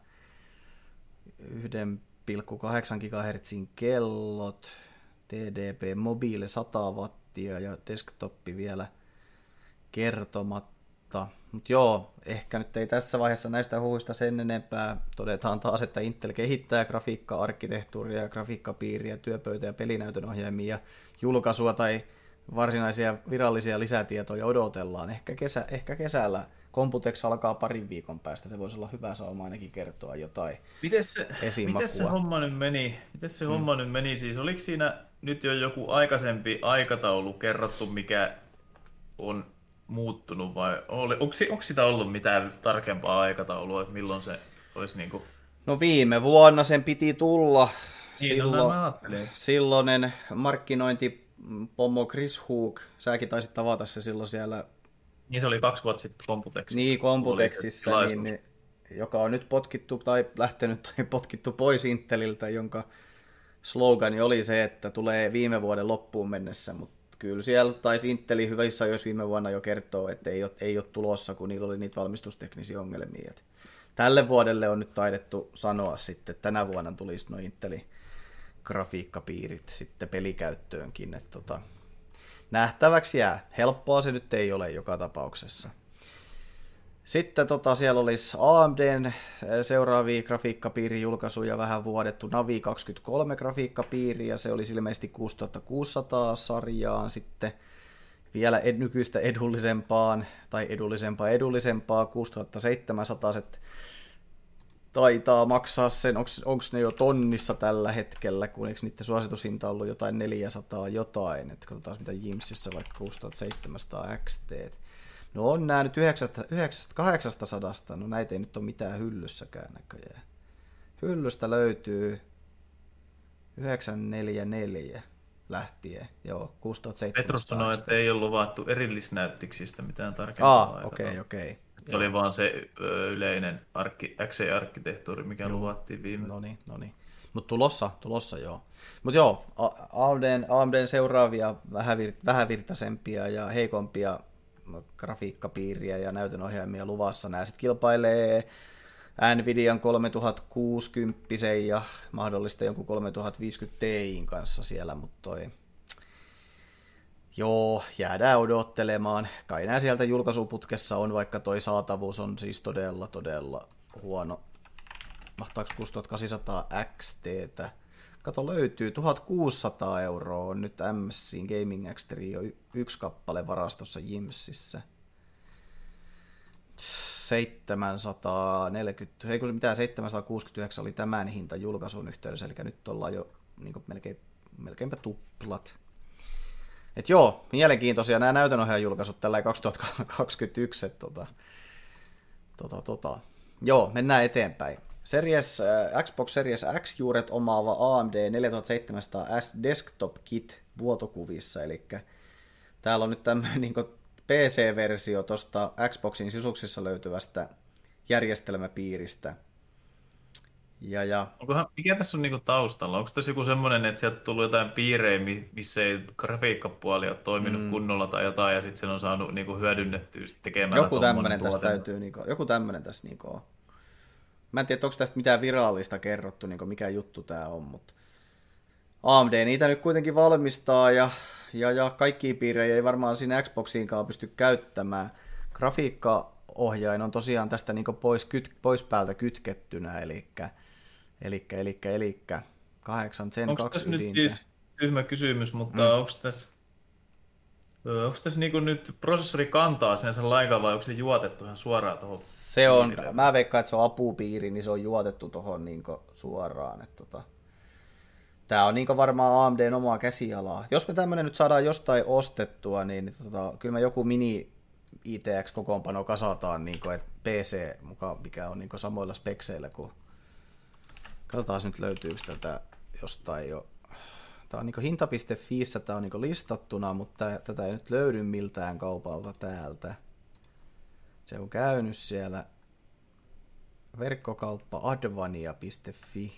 [SPEAKER 1] yksi pilkku kahdeksan gigahertsin kellot, T D P mobiile sata wattia ja desktoppi vielä kertomatta. Mutta joo, ehkä nyt ei tässä vaiheessa näistä huhuista sen enempää. Todetaan taas, että Intel kehittää grafiikka-arkkitehtuuria ja grafiikkapiiriä, työpöytä- ja pelinäytön ohjaimia ja julkaisua tai varsinaisia virallisia lisätietoja odotellaan. Ehkä, kesä, ehkä kesällä. Computex alkaa parin viikon päästä. Se voisi olla hyvä sauma ainakin kertoa jotain
[SPEAKER 2] miten se,
[SPEAKER 1] esimakua.
[SPEAKER 2] miten se homma nyt meni? Miten se hmm. homma nyt meni? Siis oliko siinä nyt jo joku aikaisempi aikataulu kerrottu, mikä on muuttunut vai oli, onko, onko sitä ollut mitään tarkempaa aikataulua, että milloin se olisi niin kuin...
[SPEAKER 1] No viime vuonna sen piti tulla.
[SPEAKER 2] Niin,
[SPEAKER 1] Silloin,
[SPEAKER 2] no,
[SPEAKER 1] silloinen markkinointipommo Chris Hook, säkin taisit tavata se silloin siellä.
[SPEAKER 2] Niin se oli kaksi vuotta sitten Computexissa.
[SPEAKER 1] Niin, Computexissa, niin, niin, joka on nyt potkittu tai lähtenyt tai potkittu pois Inteliltä, jonka slogani oli se, että tulee viime vuoden loppuun mennessä, mutta kyllä siellä taisi Intelin hyvissä ajoissa viime vuonna jo kertoa, että ei ole, ei ole tulossa, kun niillä oli niitä valmistusteknisiä ongelmia. Et tälle vuodelle on nyt taidettu sanoa sitten, että tänä vuonna tulisi nuo Intelin grafiikkapiirit sitten pelikäyttöönkin. Et tota, nähtäväksi jää. Helppoa se nyt ei ole joka tapauksessa. Sitten tota, siellä olisi A M D:n seuraavia grafiikkapiirijulkaisuja vähän vuodettu. Navi kaksikymmentäkolme grafiikkapiiri ja se olisi ilmeisesti kuusituhattakuusisataa sarjaan. Sitten vielä ed- nykyistä edullisempaan tai edullisempaa edullisempaa kuusituhattaseitsemänsataa taitaa maksaa sen, onko ne jo tonnissa tällä hetkellä, kun eikö niiden suositushinta ollut jotain neljäsataa jotain, että katsotaan mitä Jimsissä vaikka kuusituhattaseitsemänsataa X T. No on nää nyt kahdeksansataa, no näitä ei nyt ole mitään hyllyssäkään näköjään. Hyllystä löytyy yhdeksänsataaneljäkymmentäneljä lähtien, joo, kuusituhattaseitsemänsataa.
[SPEAKER 2] Petrus sanoi, että ei ole luvattu erillisnäyttiksistä mitään tarkempaa.
[SPEAKER 1] Ah, okei, okay, okei. Okay.
[SPEAKER 2] Se oli vaan se ö, yleinen arkki, X A-arkkitehtuuri, mikä joo. luvattiin viime.
[SPEAKER 1] No niin, no niin. Mutta tulossa, tulossa joo. Mutta joo, A M D:n, A M D:n seuraavia vähävir, vähävirtaisempia ja heikompia grafiikkapiiriä ja näytönohjaimia luvassa. Nämä sitten kilpailee Nvidian kolmetuhattakuusikymmentä ja mahdollista jonkun kolmetuhattaviisikymmentä Ti:n kanssa siellä, mutta toi... Joo, jäädään odottelemaan. Kai nämä sieltä julkaisuputkessa on, vaikka toi saatavuus on siis todella, todella huono. Mahtaako kuusituhattakahdeksansataa X T:tä? Kato, löytyy tuhatkuusisataa euroa on nyt M S I Gaming X Trio yksi kappale varastossa Jimsissä. seitsemänsataaneljäkymmentä, ei kun mitään, seitsemänsataakuusikymmentäyhdeksän oli tämän hinta julkaisun yhteydessä, eli nyt ollaan jo niin melkein, melkeinpä tuplat. Et joo, mielenkiintoisia nämä näytönohjaajan julkaisut tällä kaksituhattakaksikymmentäyksi. Et tota, tota, tota. Joo, mennään eteenpäin. Series, äh, Xbox Series X-juuret omaava A M D neljätuhattaseitsemänsataa S Desktop Kit vuotokuvissa, eli täällä on nyt tämmöinen niin P C-versio tuosta Xboxin sisuksissa löytyvästä järjestelmäpiiristä. Ja, ja...
[SPEAKER 2] Onkohan, mikä tässä on niinku taustalla? Onko tässä joku semmoinen, että sieltä on tullut jotain piirejä, missä ei grafiikkapuoli ole toiminut mm. kunnolla tai jotain, ja sitten sen on saanut niinku hyödynnettyä tekemällä
[SPEAKER 1] joku tämmöinen tässä täytyy, niinku, joku tämmöinen tässä niinku on. Mä en tiedä, onko tästä mitään virallista kerrottu, niinku mikä juttu tämä on, mutta A M D niitä nyt kuitenkin valmistaa, ja, ja, ja kaikkia piirejä ei varmaan siinä Xboxiinkaan pysty käyttämään. Grafiikkaohjain on tosiaan tästä niinku pois, kyt, pois päältä kytkettynä, elikkä Elikkä, elikkä, elikkä. kahdeksan Zen
[SPEAKER 2] onko
[SPEAKER 1] kaksi
[SPEAKER 2] tässä
[SPEAKER 1] ydintä.
[SPEAKER 2] Nyt siis tyhmä kysymys, mutta mm. onko tässä, onko tässä niinku nyt prosessori kantaa sinänsä lainkaan vai onko se juotettu ihan suoraan tuohon?
[SPEAKER 1] Se on, mä veikkaan, että se on apupiiri, niin se on juotettu tuohon niinku suoraan. Että tota. Tää on niinku varmaan A M D:n omaa käsialaa. Jos me tämmönen nyt saadaan jostain ostettua, niin tota, kyllä me joku mini I T X-kokoonpano kasataan, niinku, että P C mukaan, mikä on niinku samoilla spekseillä kuin... Katsotaan nyt löytyykö tätä jostain jo. Tämä on niin hinta piste fiissä, tämä on niin listattuna, mutta tätä ei nyt löydy miltään kaupalta täältä. Se on käynyt siellä verkkokauppa advania piste fi.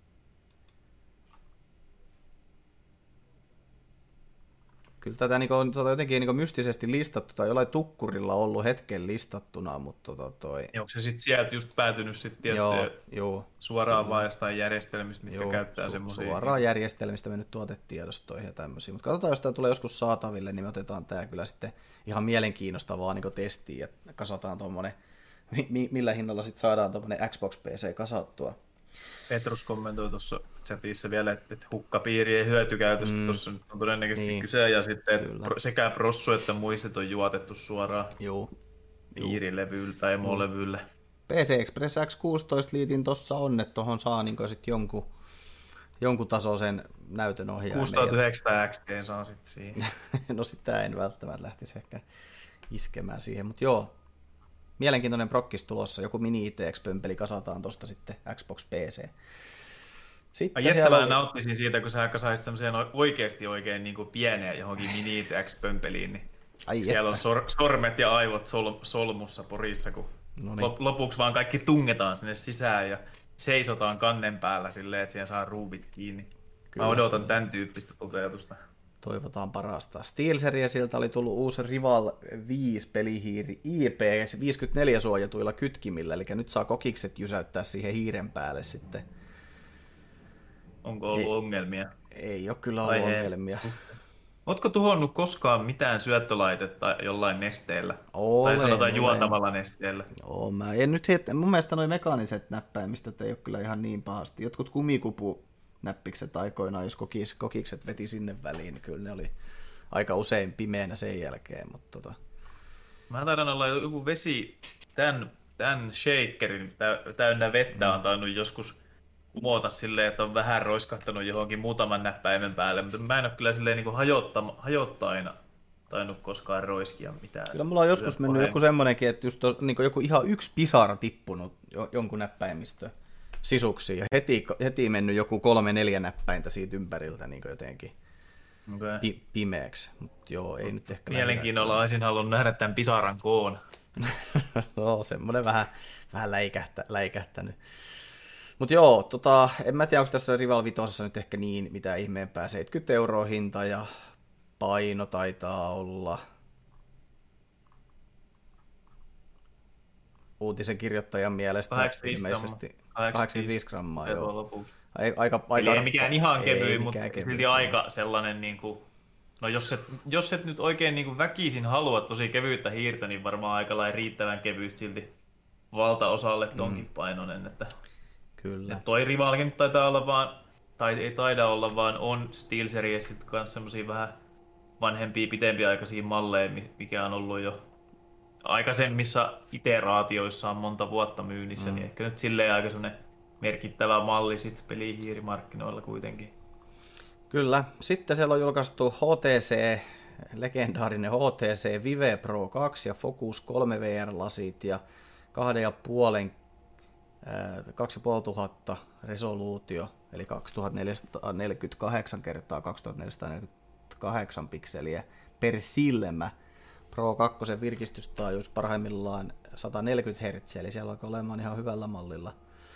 [SPEAKER 1] Kyllä tätä niin on tota jotenkin niin mystisesti listattu tai jollain tukkurilla ollut hetken listattuna, mutta tota toi...
[SPEAKER 2] Ja onko se sitten sieltä just päätynyt sitten tiettyä
[SPEAKER 1] joo,
[SPEAKER 2] suoraan joo. vaan jostain järjestelmistä, mitkä joo, käyttää
[SPEAKER 1] su-
[SPEAKER 2] semmoisia?
[SPEAKER 1] Suoraan järjestelmistä mennyt tuotetiedostoihin ja tämmöisiä, mutta katsotaan, jos tämä tulee joskus saataville, niin me otetaan tämä kyllä sitten ihan mielenkiinnostavaa niin testiin, että kasataan tuommoinen, mi- millä hinnalla sitten saadaan tuommoinen Xbox P C kasattua.
[SPEAKER 2] Petrus kommentoi tuossa chatissa vielä, että hukkapiirien hyötykäytöstä mm. tuossa on todennäköisesti niin. kyse, ja sitten Kyllä. sekä prossu että muistit on juotettu suoraan
[SPEAKER 1] Joo.
[SPEAKER 2] piirilevyllä tai emolevyllä.
[SPEAKER 1] P C Express X kuusitoista liitin tuossa on, että tuohon saa niin sitten jonkun, jonkun tasoisen näytön ohjaimen.
[SPEAKER 2] kuusituhattayhdeksänsataa X T saa sitten siihen.
[SPEAKER 1] No sitä en välttämättä lähtisi ehkä iskemään siihen, mutta joo. Mielenkiintoinen prokkis tulossa, joku mini I T X-pömpeli kasataan tuosta sitten Xbox P C.
[SPEAKER 2] Sitten Jättävää oli... nauttisin siitä, kun sä kasaisit semmoiseen oikeasti oikein niin kuin pieneen johonkin mini I T X-pömpeliin, niin Ai siellä että. on sor- sormet ja aivot sol- solmussa porissa, kun lop- lopuksi vaan kaikki tungetaan sinne sisään ja seisotaan kannen päällä silleen, että siihen saa ruuvit kiinni. Kyllä. Mä odotan tämän tyyppistä toteutusta.
[SPEAKER 1] Toivotaan parasta. SteelSeriesiltä oli tullut uusi Rival viisi pelihiiri I P viisikymmentäneljä suojatuilla kytkimillä, eli nyt saa kokikset jysäyttää siihen hiiren päälle sitten.
[SPEAKER 2] Onko ollut ei, ongelmia?
[SPEAKER 1] Ei ole kyllä ollut Vai ongelmia.
[SPEAKER 2] Ootko tuhonnut koskaan mitään syöttölaitetta jollain nesteellä?
[SPEAKER 1] Olen,
[SPEAKER 2] tai sanotaan
[SPEAKER 1] olen.
[SPEAKER 2] juotavalla nesteellä?
[SPEAKER 1] Joo, mä en nyt het... mun mielestä nuo mekaaniset näppäimistöt ei ole kyllä ihan niin pahasti. Jotkut kumikupu näppikset aikoinaan, jos kokis, kokikset veti sinne väliin, niin kyllä ne oli aika usein pimeänä sen jälkeen. Mutta tota...
[SPEAKER 2] Mä taidan olla joku vesi, tämän, tämän shakerin täynnä vettä on tainnut joskus kumota silleen, että on vähän roiskahtanut johonkin muutaman näppäimen päälle, mutta mä en ole kyllä silleen niin hajottaina tainnut koskaan roiskia mitään.
[SPEAKER 1] Kyllä mulla on joskus mennyt joku semmoinenkin, että just on, niin joku ihan yksi pisara tippunut jonkun näppäimistö sisuksiin ja heti, heti mennyt joku kolme neljä näppäintä siitä ympäriltä niin jotenkin
[SPEAKER 2] okay.
[SPEAKER 1] pi- pimeäksi. Mut joo, ei nyt ehkä
[SPEAKER 2] mielenkiinnolla olisin halunnut nähdä tämän pisaran koon.
[SPEAKER 1] No semmoinen vähän, vähän läikähtä, läikähtänyt. Mutta joo, tota, en mä tiedä, onko tässä Rival Vitosessa nyt ehkä niin mitä ihmeempää. seitsemänkymmentä euroa hinta ja paino taitaa olla. Uutisen kirjoittajan mielestä ilmeisesti kahdeksankymmentäviisi grammaa. Joo. Aika, aika,
[SPEAKER 2] Eli ei mikään ihan kevyin, mutta silti aika sellainen, niin kuin, no jos et, jos et nyt oikein niin kuin väkisin halua tosi kevyyttä hiirtä, niin varmaan aika lailla riittävän kevyt silti valtaosalle tonkin mm. painoinen. Että,
[SPEAKER 1] kyllä.
[SPEAKER 2] Että toi Rivalkin taitaa olla vaan, tai ei taida olla, vaan on SteelSeriesit kanssa semmosia vähän vanhempia, pitempiaikaisia malleja, mikä on ollut jo aikaisemmissa iteraatioissa on monta vuotta myynnissä, mm. niin ehkä nyt silleen aika semmoinen merkittävä malli sitten pelihiirimarkkinoilla kuitenkin.
[SPEAKER 1] Kyllä. Sitten siellä on julkaistu H T C, legendaarinen H T C Vive Pro kaksi ja Focus kolme V R-lasit ja kahden ja puolen, kaksi ja puoli tuhatta resoluutio, eli kaksituhattaneljäsataaneljäkymmentäkahdeksan kertaa kaksituhattaneljäsataaneljäkymmentäkahdeksan pikseliä per silmä. Pro kaksi virkistystaajuus parhaimmillaan sata neljäkymmentä hertsiä, eli siellä alkaa olemaan ihan hyvällä mallilla.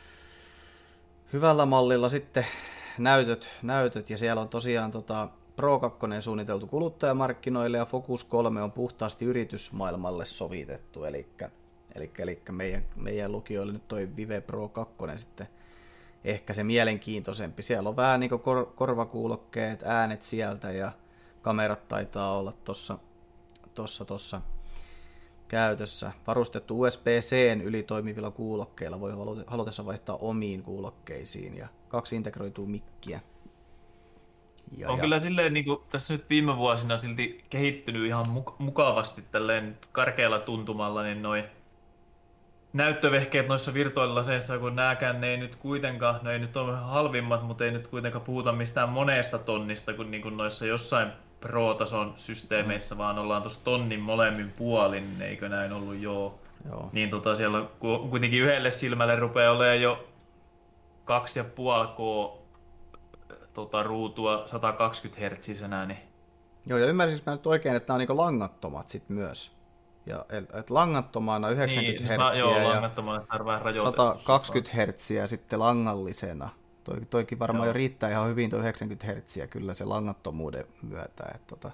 [SPEAKER 1] Hyvällä mallilla sitten näytöt, näytöt ja siellä on tosiaan tota Pro kaksi suunniteltu kuluttajamarkkinoille ja Focus kolme on puhtaasti yritysmaailmalle sovitettu, eli, eli, eli meidän, meidän lukijoille nyt toi Vive Pro kaksi sitten ehkä se mielenkiintoisempi. Siellä on vähän niin kuin kor, korvakuulokkeet, äänet sieltä ja kamerat taitaa olla tuossa Tuossa, tuossa käytössä. Varustettu U S B C:n yli toimivilla kuulokkeilla voi halutessa vaihtaa omiin kuulokkeisiin ja kaksi integroituu mikkiä. Ja,
[SPEAKER 2] on
[SPEAKER 1] ja...
[SPEAKER 2] kyllä silleen niin kuin tässä nyt viime vuosina silti kehittynyt ihan mukavasti tälleen karkealla tuntumalla, niin noi näyttövehkeet noissa virtuaalilaseissa, kun nääkään ne ei nyt kuitenkaan, ne ei nyt ole halvimmat, mutta ei nyt kuitenkaan puhuta mistään monesta tonnista, kun niin kuin noissa jossain Pro-tason systeemeissä, mm. vaan ollaan tuossa tonnin molemmin puolin, eikö näin ollut joo. joo. Niin tota siellä on kuitenkin yhdelle silmälle rupeaa olemaan jo kaksi ja puoli K tota, ruutua sata kaksikymmentä hertsisenä. Niin...
[SPEAKER 1] Joo, ja ymmärsinkö mä nyt oikein, että nämä on niinku langattomat sit myös. Ja et langattomana yhdeksänkymmentä
[SPEAKER 2] niin,
[SPEAKER 1] hertsiä
[SPEAKER 2] joo,
[SPEAKER 1] ja sata kaksikymmentä hertsiä sitten langallisena. Toi, toikin varmaan Joo. jo riittää ihan hyvin tuo yhdeksänkymmentä hertsiä kyllä se langattomuuden myötä. Että tota.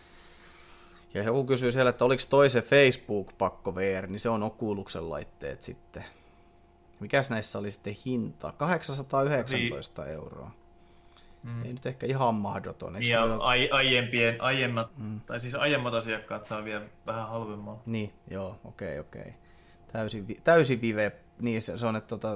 [SPEAKER 1] Ja joku kysyy siellä, että oliko toi se Facebook-pakko V R, niin se on Oculusen laitteet sitten. Mikäs näissä oli sitten hinta? kahdeksansataayhdeksäntoista euroa. Mm. Ei nyt ehkä ihan mahdoton.
[SPEAKER 2] Niin ja ai, aiempien, aiemmat, mm. tai siis aiemmat asiakkaat saa vielä vähän halvemmalla.
[SPEAKER 1] Niin, joo, okei, okay, okei. Okay. Täysin, täysin vive, niin se, se on, että tota,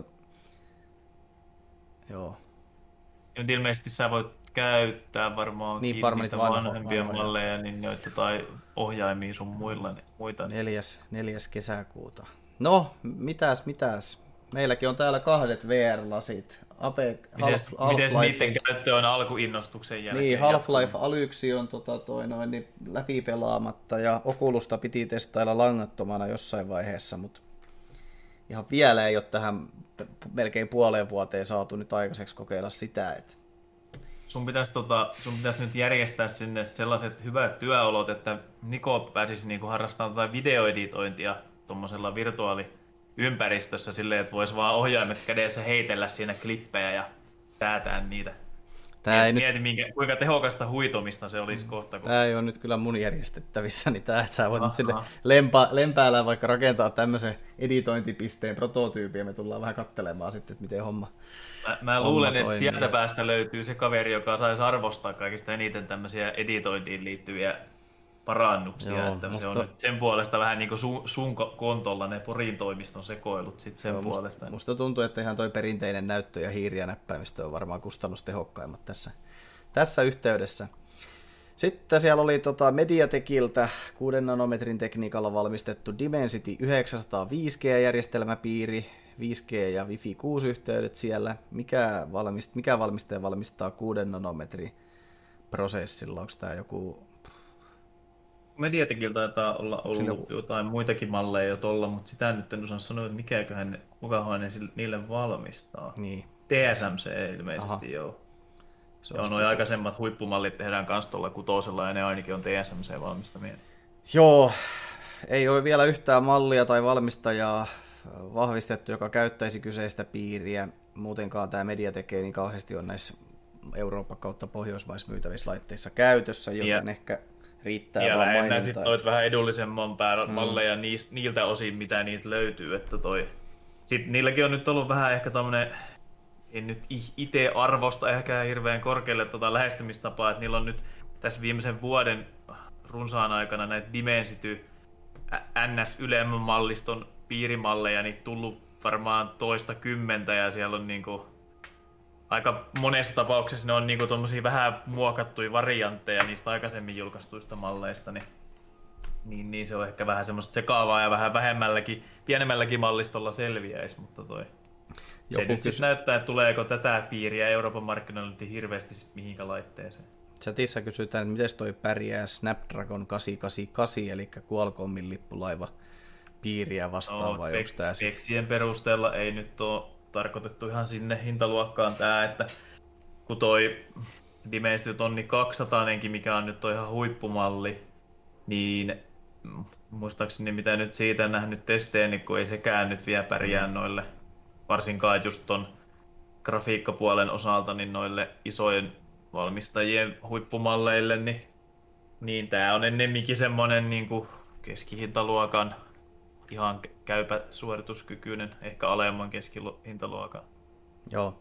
[SPEAKER 1] joo.
[SPEAKER 2] Ja ilmeisesti sä voit käyttää varmaan
[SPEAKER 1] niin, varmaan
[SPEAKER 2] niitä vanhempia vanhoja malleja, niin noita tai ohjaimia sun muilla, niin muita.
[SPEAKER 1] Neljäs, neljäs kesäkuuta. No, mitäs, mitäs? Meilläkin on täällä kahdet V R-lasit. Ape,
[SPEAKER 2] mites, Half, mites niiden käyttö on alkuinnostuksen jälkeen?
[SPEAKER 1] Niin, Half-Life Alyxi on tota, toi, noin, niin läpipelaamatta ja Oculusta piti testailla langattomana jossain vaiheessa, mutta ihan vielä ei ole tähän melkein puoleen vuoteen saatu nyt aikaiseksi kokeilla sitä. Että...
[SPEAKER 2] Sun pitäisi, tota, sun pitäisi nyt järjestää sinne sellaiset hyvät työolot, että Niko pääsisi niinku harrastamaan tota videoeditointia tuommoisella virtuaaliympäristössä silleen, että voisi vaan ohjaimet kädessä heitellä siinä klippejä ja säätää niitä. Tää mieti, mieti nyt... minkä, kuinka tehokasta huitomista se olisi mm. kohta. Kun...
[SPEAKER 1] Tämä ei ole nyt kyllä mun järjestettävissä, niin tämä, että sä voit aha, nyt sille lempa, lempäällä vaikka rakentaa tämmöisen editointipisteen prototyypin, ja me tullaan vähän katselemaan sitten, että miten homma
[SPEAKER 2] Mä, mä luulen, että toimii. Sieltä päästä löytyy se kaveri, joka saisi arvostaa kaikista eniten tämmöisiä editointiin liittyviä parannuksia. Joo, että musta... se on nyt sen puolesta vähän niin kuin sun, sun kontolla ne Porin toimiston sekoilut sit sen Joo, puolesta.
[SPEAKER 1] Musta, musta tuntuu, että ihan toi perinteinen näyttö ja hiiri ja näppäimistö on varmaan kustannustehokkaimmat tässä, tässä yhteydessä. Sitten siellä oli tota Mediatekiltä kuuden nanometrin tekniikalla valmistettu Dimensity yhdeksänsataaviisi G-järjestelmäpiiri, viisi G ja Wi-Fi kuusi yhteydet siellä. Mikä, valmist, mikä valmistaja valmistaa kuuden nanometrin prosessilla? Onko tämä joku...
[SPEAKER 2] Mediatekillä taitaa olla ollut Sillä... jotain muitakin malleja jo tuolla, mutta sitä nyt en osaa sanoa, että mikäköhän, kukahan ne niille valmistaa.
[SPEAKER 1] Niin.
[SPEAKER 2] T S M C ilmeisesti Aha. joo. Joo, nuo aikaisemmat huippumallit tehdään kans tuolla kutosella ja ne ainakin on T S M C valmistamia.
[SPEAKER 1] Joo, ei ole vielä yhtään mallia tai valmistajaa vahvistettu, joka käyttäisi kyseistä piiriä. Muutenkaan tämä media tekee niin kauheasti on näissä Euroopan kautta Pohjoismaissa myytävissä laitteissa käytössä, joten ja, ehkä riittää
[SPEAKER 2] ja
[SPEAKER 1] vaan
[SPEAKER 2] maininta. Ja sitten toit vähän edullisemman päärät
[SPEAKER 1] Mm.
[SPEAKER 2] malleja niis, niiltä osin, mitä niitä löytyy. Että toi. Sitten niilläkin on nyt ollut vähän ehkä tommonen, en nyt itse arvosta ehkä hirveän korkealle tota lähestymistapaa, että niillä on nyt tässä viimeisen vuoden runsaan aikana näitä Dimensity N S ylemmän malliston piirimalleja niin tullut varmaan toista kymmentä ja siellä on niinku aika monessa tapauksessa ne on niinku tommosia vähän muokattuja variantteja niistä aikaisemmin julkaistuista malleista, niin, niin, niin se on ehkä vähän semmoista sekaavaa ja vähän vähemmälläkin, pienemmälläkin mallistolla selviäisi, mutta toi se nyt kysy- näyttää, että tuleeko tätä piiriä Euroopan markkinoilla nyt hirveästi sit mihinkä laitteeseen.
[SPEAKER 1] Chatissa kysytään, että miten toi pärjää Snapdragon kahdeksansataakahdeksankymmentäkahdeksan, eli Qualcommin lippulaiva piiriä vastaan,
[SPEAKER 2] no,
[SPEAKER 1] vai
[SPEAKER 2] spek-
[SPEAKER 1] onko tämä
[SPEAKER 2] speksien perusteella ei nyt ole tarkoitettu ihan sinne hintaluokkaan tämä, että kun toi Dimensity tonni kaksisataa, mikä on nyt toi ihan huippumalli, niin muistaakseni mitä nyt siitä nähnyt testejä, niin kun ei sekään nyt vielä pärjää noille, varsinkaan just ton grafiikkapuolen osalta, niin noille isojen valmistajien huippumalleille, niin, niin tää on ennemminkin semmonen niin kuin keskihintaluokan ihan käypä suorituskykyinen, ehkä alemman keskihintaluokan
[SPEAKER 1] Joo.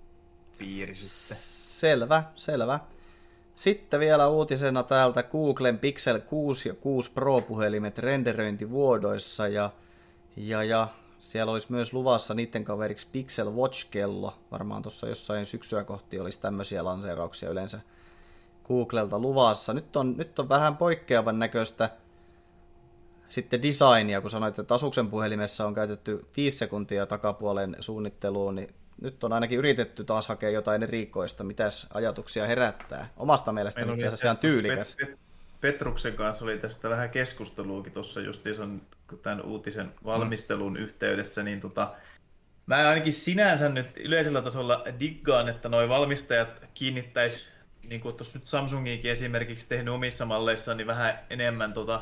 [SPEAKER 2] piiri sitten.
[SPEAKER 1] Selvä, selvä. Sitten vielä uutisena täältä Googlen Pixel kuusi ja kuusi Pro-puhelimet renderöintivuodoissa ja, ja, ja siellä olisi myös luvassa niiden kaveriksi Pixel Watch-kello. Varmaan tuossa jossain syksyä kohti olisi tämmöisiä lanseerauksia yleensä Googlelta luvassa. Nyt on, nyt on vähän poikkeavan näköistä sitten designia, kun sanoit, että Asuksen puhelimessa on käytetty viisi sekuntia takapuolen suunnitteluun, niin nyt on ainakin yritetty taas hakea jotain erikoista. Mitäs ajatuksia herättää? Omasta mielestäni itse asiassa ihan tyylikäs.
[SPEAKER 2] Pet- Pet- Petruksen kanssa oli tästä vähän keskusteluakin tuossa justiinsa tämän uutisen valmistelun mm. yhteydessä, niin tota, mä ainakin sinänsä nyt yleisellä tasolla diggaan, että noi valmistajat kiinnittäis, niin kuin tuossa nyt Samsungikin esimerkiksi tehnyt omissa malleissaan, niin vähän enemmän tota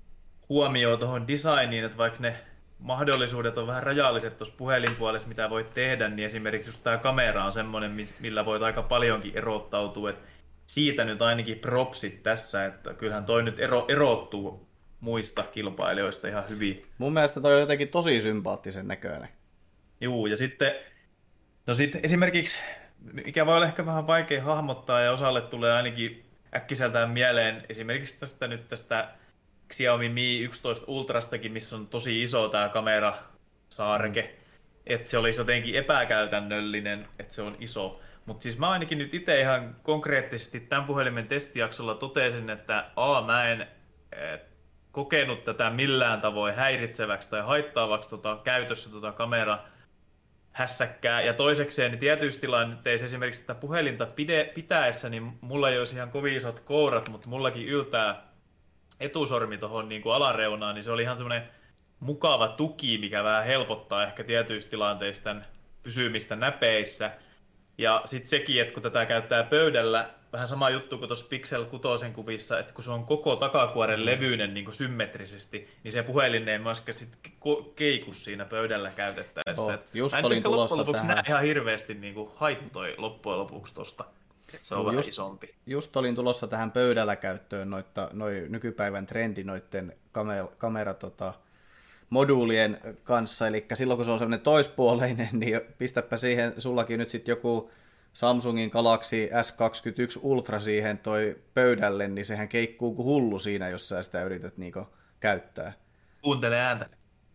[SPEAKER 2] huomioon tuohon designiin, että vaikka ne mahdollisuudet on vähän rajalliset tuossa puhelinpuolessa, mitä voit tehdä, niin esimerkiksi just tämä kamera on semmoinen, millä voit aika paljonkin erottautua, että siitä nyt ainakin propsit tässä, että kyllähän toi nyt ero, erottuu muista kilpailijoista ihan hyvin.
[SPEAKER 1] Mun mielestä toi on jotenkin tosi sympaattisen näköinen.
[SPEAKER 2] Juu, ja sitten, no sitten esimerkiksi, mikä voi olla ehkä vähän vaikea hahmottaa ja osalle tulee ainakin äkkiseltään mieleen esimerkiksi tästä nyt tästä Xiaomi Mi yksitoista Ultrastakin, missä on tosi iso tämä kamerasaareke, että se olisi jotenkin epäkäytännöllinen, että se on iso. Mutta siis mä ainakin nyt itse ihan konkreettisesti tämän puhelimen testijaksolla totesin, että a, mä en et, kokenut tätä millään tavoin häiritseväksi tai haittaavaksi tota, käytössä tota kamera hässäkkää. Ja toisekseen niin tietyissä tilanteissa esimerkiksi tätä puhelinta pide, pitäessä, niin mulla ei olisi ihan kovin isot kourat, mutta mullakin yltää etusormi tuohon niin kuin alareunaan, niin se oli ihan semmoinen mukava tuki, mikä vähän helpottaa ehkä tietyissä tilanteissa tämän pysymistä näpeissä. Ja sitten sekin, että kun tätä käyttää pöydällä, vähän sama juttu kuin tuossa Pixel kuusi kuvissa, että kun se on koko takakuoren levyinen niin kuin symmetrisesti, niin se puhelin ei myöskään sit keiku siinä pöydällä käytettäessä.
[SPEAKER 1] Oh, just
[SPEAKER 2] mä en
[SPEAKER 1] olin tulossa
[SPEAKER 2] lopuksi
[SPEAKER 1] tähän.
[SPEAKER 2] näe ihan hirveästi niin kuin haittoi loppujen lopuksi tuosta, että se on no, vähän
[SPEAKER 1] just,
[SPEAKER 2] isompi.
[SPEAKER 1] Just olin tulossa tähän pöydällä käyttöön noita, noi nykypäivän trendi noiden kamera, kamera tota, moduulien kanssa, eli silloin kun se on semmoinen toispuoleinen, niin pistäpä siihen sullakin nyt sitten joku Samsungin Galaxy S kaksikymmentäyksi Ultra siihen toi pöydälle, niin sehän keikkuu kuin hullu siinä, jos sä sitä yrität niinku käyttää.
[SPEAKER 2] Kuuntele ääntä.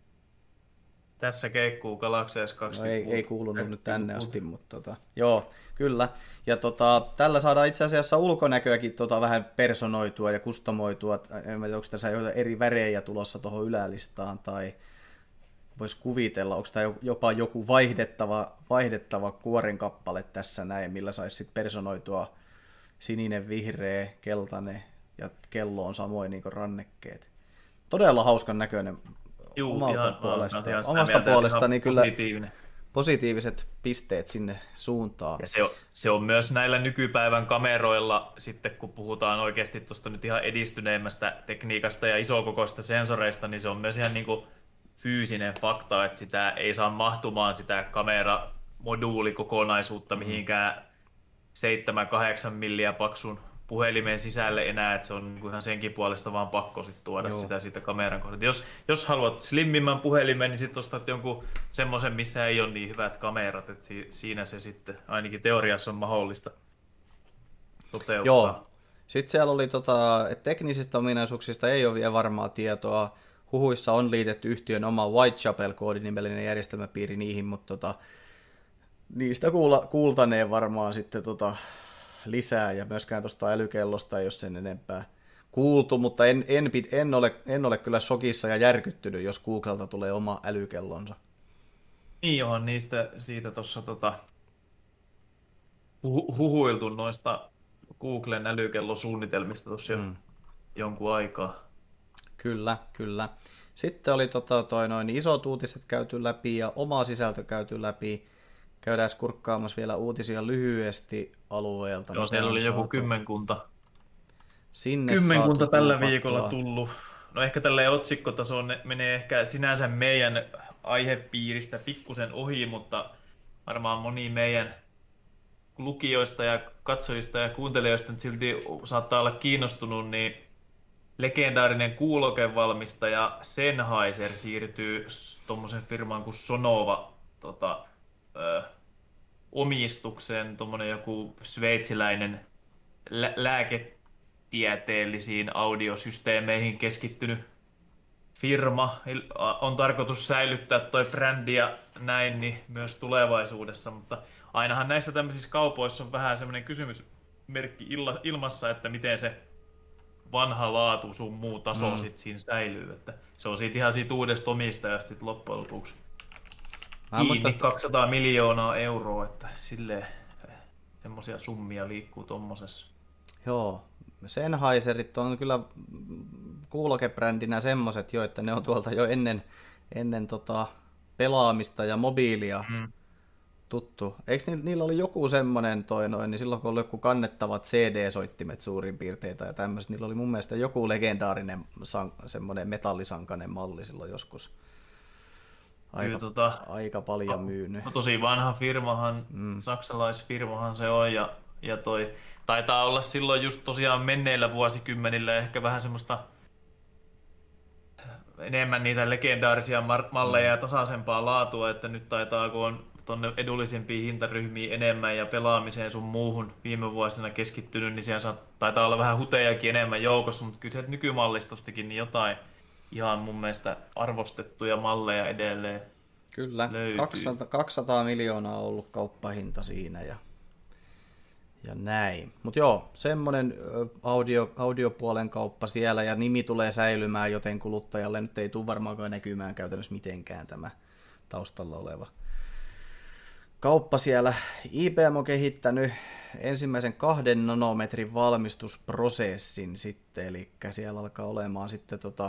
[SPEAKER 2] Tässä keikkuu Galaxy S kaksikymmentä.
[SPEAKER 1] No ei, ei kuulunut nyt tänne asti, mutta tota, joo, kyllä. Ja tota, tällä saadaan itse asiassa ulkonäköäkin tota, vähän personoitua ja kustomoitua. En tiedä, onko tässä eri värejä tulossa tuohon ylälistaan, tai voisi kuvitella, onko tämä jopa joku vaihdettava, vaihdettava kuoren kappale tässä näin, millä saisi sitten personoitua sininen, vihreä, keltainen ja kello on samoin niin kuin rannekkeet. Todella hauskan näköinen.
[SPEAKER 2] Juu,
[SPEAKER 1] omalta
[SPEAKER 2] ihan,
[SPEAKER 1] puolesta.
[SPEAKER 2] ihan
[SPEAKER 1] Omasta puolestani kyllä, positiiviset pisteet sinne suuntaan.
[SPEAKER 2] Ja se on, se on myös näillä nykypäivän kameroilla, sitten kun puhutaan oikeasti tuosta nyt ihan edistyneemmästä tekniikasta ja isokokoista sensoreista, niin se on myös ihan niin kuin fyysinen fakta, että sitä ei saa mahtumaan sitä kameramoduulikokonaisuutta mihinkään seitsemän kahdeksan milliä paksun puhelimen sisälle enää, että se on ihan senkin puolesta vaan pakko sit tuoda Joo. sitä siitä kameran kohdalta. Jos, jos haluat slimmimmän puhelimen, niin sitten ostat jonkun semmoisen, missä ei ole niin hyvät kamerat, että si, siinä se sitten ainakin teoriassa on mahdollista toteuttaa.
[SPEAKER 1] Joo. Sitten siellä oli, tota, että teknisistä ominaisuuksista ei ole vielä varmaa tietoa. Huhuissa on liitetty yhtiön oma Whitechapel-koodinimellinen järjestelmäpiiri niihin, mutta tota, niistä kuula, kuultaneen varmaan sitten tota, lisää, ja myöskään tuosta älykellosta ei ole sen enempää kuultu, mutta en, en, en, ole, en ole kyllä shokissa ja järkyttynyt, jos Googlelta tulee oma älykellonsa.
[SPEAKER 2] Niin onhan niistä siitä tuossa tota, hu- huhuiltu noista Googlen älykellosuunnitelmista tuossa mm. jo jonkun aikaa.
[SPEAKER 1] Kyllä, kyllä. Sitten oli tota, toi noin isot uutiset käyty läpi ja oma sisältö käyty läpi. Käydään kurkkaamassa vielä uutisia lyhyesti alueelta.
[SPEAKER 2] Joo, siellä oli joku kymmenkunta.
[SPEAKER 1] Sinne
[SPEAKER 2] kymmenkunta tällä viikolla tullut. No ehkä tälleen otsikkotasoon menee ehkä sinänsä meidän aihepiiristä pikkusen ohi, mutta varmaan moni meidän lukijoista ja katsojista ja kuuntelijoista nyt silti saattaa olla kiinnostunut, niin legendaarinen kuulokevalmistaja Sennheiser siirtyy tuommoisen firmaan kuin Sonova tota, ö, omistukseen, tuommoinen joku sveitsiläinen lä- lääketieteellisiin audiosysteemeihin keskittynyt firma. On tarkoitus säilyttää toi brändi ja näin niin myös tulevaisuudessa, mutta ainahan näissä tämmöisissä kaupoissa on vähän semmoinen kysymysmerkki ilmassa, että miten se vanha laatu, sun muu taso mm. sit siinä säilyy. Että se on siitä ihan siitä uudesta omistajasta sit loppujen lopuksi. Kiinni muistan, kaksisataa miljoonaa euroa, että silleen semmoisia summia liikkuu tommosessa.
[SPEAKER 1] Joo, Sennheiserit on kyllä kuulokebrändinä semmoset jo, että ne on tuolta jo ennen, ennen tota pelaamista ja mobiilia mm. tuttu. Eikö ni, niillä oli joku semmoinen toi noin, niin silloin kun oli joku kannettavat C D-soittimet suurin piirtein ja tämmöiset, niillä oli mun mielestä joku legendaarinen san, semmoinen metallisankainen malli silloin joskus. Aika, Kyllä, tota, aika paljon myynyt.
[SPEAKER 2] No, tosi vanha firmahan, mm. saksalaisfirmahan se on, ja, ja toi taitaa olla silloin just tosiaan menneillä vuosikymmenillä ehkä vähän semmoista enemmän niitä legendaarisia malleja ja tasaisempaa laatua, että nyt taitaa, kun on tuonne edullisempiin hintaryhmiin enemmän ja pelaamiseen sun muuhun viime vuosina keskittynyt, niin siellä taitaa olla vähän hutejakin enemmän joukossa, mutta kyllä se nykymallistostakin niin jotain ihan mun mielestä arvostettuja malleja edelleen
[SPEAKER 1] Kyllä, kaksisataa, kaksisataa miljoonaa on ollut kauppahinta siinä ja, ja näin. Mutta joo, semmoinen audio, audiopuolen kauppa siellä ja nimi tulee säilymään, joten kuluttajalle nyt ei tule varmaankaan näkymään käytännössä mitenkään tämä taustalla oleva kauppa siellä. I B M on kehittänyt ensimmäisen kahden nanometrin valmistusprosessin sitten, eli siellä alkaa olemaan sitten tota,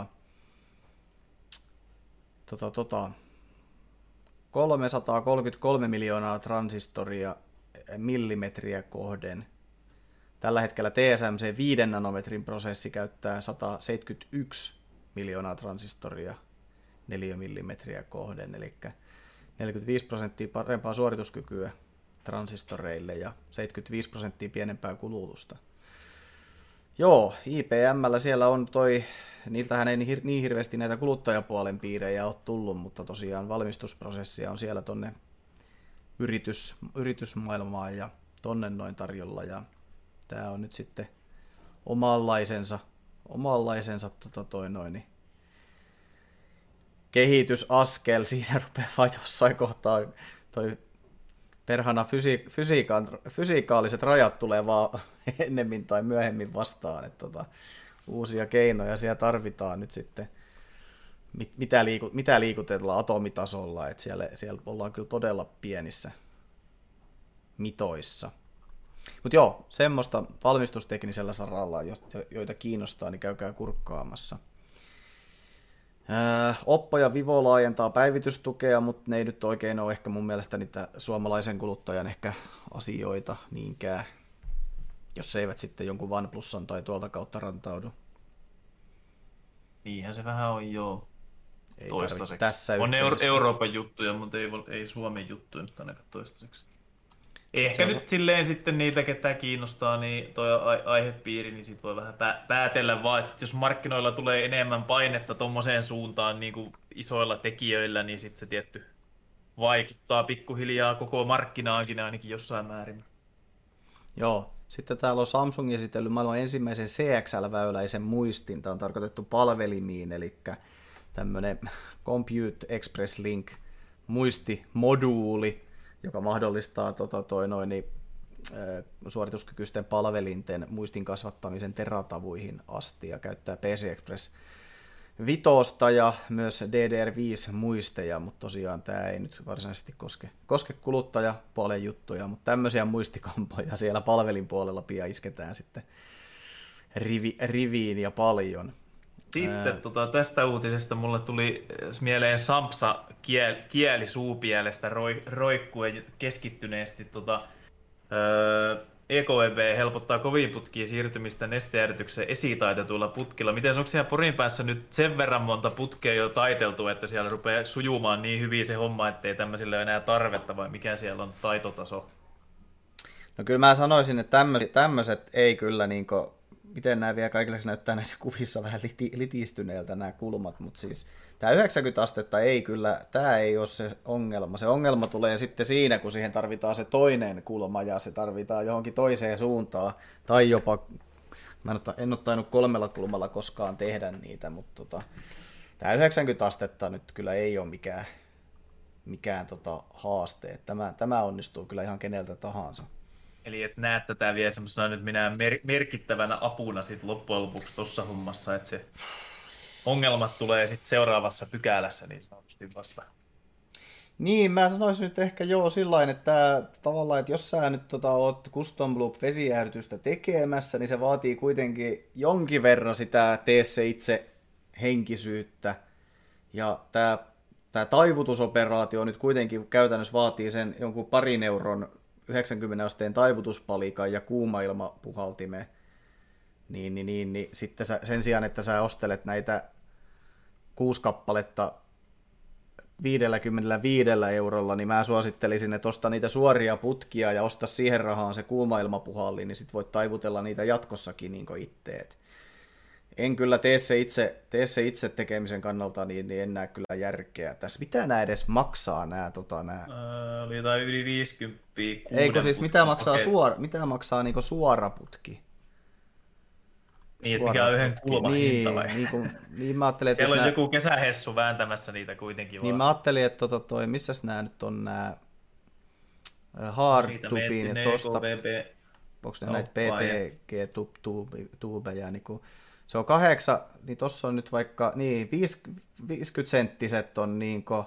[SPEAKER 1] tota, tota, kolmesataakolmekymmentäkolme miljoonaa transistoria millimetriä kohden. Tällä hetkellä T S M C viiden nanometrin prosessi käyttää sata seitsemänkymmentäyksi miljoonaa transistoria neliömillimetriä kohden, eli neljäkymmentäviisi prosenttia parempaa suorituskykyä transistoreille ja seitsemänkymmentäviisi prosenttia pienempää kulutusta. Joo, I B M:llä siellä on toi, niiltähän ei niin hirveästi näitä kuluttajapuolen piirejä ole tullut, mutta tosiaan valmistusprosessia on siellä tonne yritys, yritysmaailmaan ja tonne noin tarjolla, ja tää on nyt sitten omanlaisensa, omanlaisensa tota toi noin, kehitysaskel, siinä rupeaa jossain kohtaa toi perhana fysi- fysiikan, fysiikaaliset rajat tulee vaan ennemmin tai myöhemmin vastaan, että tota, uusia keinoja siellä tarvitaan nyt sitten, mit, mitä, liiku, mitä liikutellaan atomitasolla, että siellä, siellä ollaan kyllä todella pienissä mitoissa. Mutta joo, semmoista valmistusteknisellä saralla, joita kiinnostaa, niin käykää kurkkaamassa. Äh, Oppo ja Vivo laajentaa päivitystukea, mutta ne ei nyt oikein ole ehkä mun mielestä niitä suomalaisen kuluttajan ehkä asioita niinkään, jos se eivät sitten jonkun OnePlusan tai tuolta kautta rantaudu.
[SPEAKER 2] Niinhän se vähän on, joo.
[SPEAKER 1] Ei
[SPEAKER 2] Toistaiseksi.
[SPEAKER 1] Tässä
[SPEAKER 2] on Euro- Euroopan juttuja, mutta ei, ei Suomen juttuja nyt ainakaan toistaiseksi. Ehkä nyt osa... silleen sitten niitä, ketä kiinnostaa, niin toi aihepiiri, niin sit voi vähän päätellä vaan, että jos markkinoilla tulee enemmän painetta tommoseen suuntaan niin kuin isoilla tekijöillä, niin sitten se tietty vaikuttaa pikkuhiljaa koko markkinaankin ainakin jossain määrin.
[SPEAKER 1] Joo. Sitten täällä on Samsung esitellyt maailman ensimmäisen C X L-väyläisen muistin. Tämä on tarkoitettu palvelimiin, eli tämmöinen Compute Express Link muistimoduuli, joka mahdollistaa tota, toi noin, niin, suorituskykyisten palvelinten muistin kasvattamisen teratavuihin asti ja käyttää P C Express Vitosta ja myös D D R viisi muisteja, mutta tosiaan tämä ei nyt varsinaisesti koske, koske kuluttajapuolen juttuja, mutta tämmöisiä muistikompoja siellä palvelin puolella pian isketään sitten rivi, riviin ja paljon.
[SPEAKER 2] Sitten Ää... tota, tästä uutisesta mulle tuli mieleen Sampsa kiel, kieli suupielestä roi, roikkuen keskittyneesti. Tota, öö, E K V B helpottaa kovin putkiin siirtymistä nestejärjetykseen esitaitetuilla putkilla. Miten onko siellä Porin päässä nyt sen verran monta putkea jo taiteltu, että siellä rupeaa sujumaan niin hyvin se homma, ettei tämmöisille ole enää tarvetta, vai mikä siellä on taitotaso?
[SPEAKER 1] No kyllä mä sanoisin, että tämmöiset, tämmöiset ei kyllä niinku... Miten nämä vielä kaikille näyttää näissä kuvissa vähän liti, litistyneeltä nämä kulmat, mutta siis tämä yhdeksänkymmentä astetta ei kyllä, tämä ei ole se ongelma. Se ongelma tulee sitten siinä, kun siihen tarvitaan se toinen kulma ja se tarvitaan johonkin toiseen suuntaan, tai jopa, mä en ole tainnut kolmella kulmalla koskaan tehdä niitä, mutta tota, tämä yhdeksänkymmentä astetta nyt kyllä ei ole mikään, mikään tota haaste. Tämä, tämä onnistuu kyllä ihan keneltä tahansa.
[SPEAKER 2] Eli et näe tätä vielä semmoisena nyt minä mer- merkittävänä apuna sit loppujen lopuksi tuossa hommassa, että se ongelmat tulee sitten seuraavassa pykälässä niin sanotusti vasta.
[SPEAKER 1] Niin, mä sanoisin nyt ehkä joo sillain, että tavallaan, että jos sä nyt tota, oot Custom Loop vesijäähdytystä tekemässä, niin se vaatii kuitenkin jonkin verran sitä tee se itse henkisyyttä. Ja tää, tää taivutusoperaatio nyt kuitenkin käytännössä vaatii sen jonkun parin euron yhdeksänkymmentä asteen taivutuspalikan ja kuumailmapuhaltime, niin, niin, niin, niin sitten sä, sen sijaan, että sä ostelet näitä kuusi kappaletta viisikymmentäviisi eurolla, niin mä suosittelisin, että osta niitä suoria putkia ja osta siihen rahaan se kuumailmapuhallin, niin sit voit taivutella niitä jatkossakin niin kuin itteet. En kyllä tee se itse, tee se itse tekemisen kannalta, niin, niin en näe kyllä järkeä tässä. Mitä nämä edes maksaa nämä? Tota, nämä?
[SPEAKER 2] Öö, oli jotain yli viisikymmentä.
[SPEAKER 1] Eikö siis mitä maksaa, suora, mitä maksaa niinku suora putki?
[SPEAKER 2] Niin, mikä on yhden kulman
[SPEAKER 1] niin,
[SPEAKER 2] hinta vai?
[SPEAKER 1] Niin, kun, niin mä ajattelin, että
[SPEAKER 2] siellä on
[SPEAKER 1] nää...
[SPEAKER 2] joku kesähessu vääntämässä niitä kuitenkin.
[SPEAKER 1] Niin
[SPEAKER 2] vaan.
[SPEAKER 1] mä ajattelin, että tota toi, missäs nämä nyt on nämä hardtubin ja tosta... Onko ne näitä P T G-tubeja? Niin se on kahdeksan, niin tossa on nyt vaikka, niin viisikymmentä senttiset on niinku,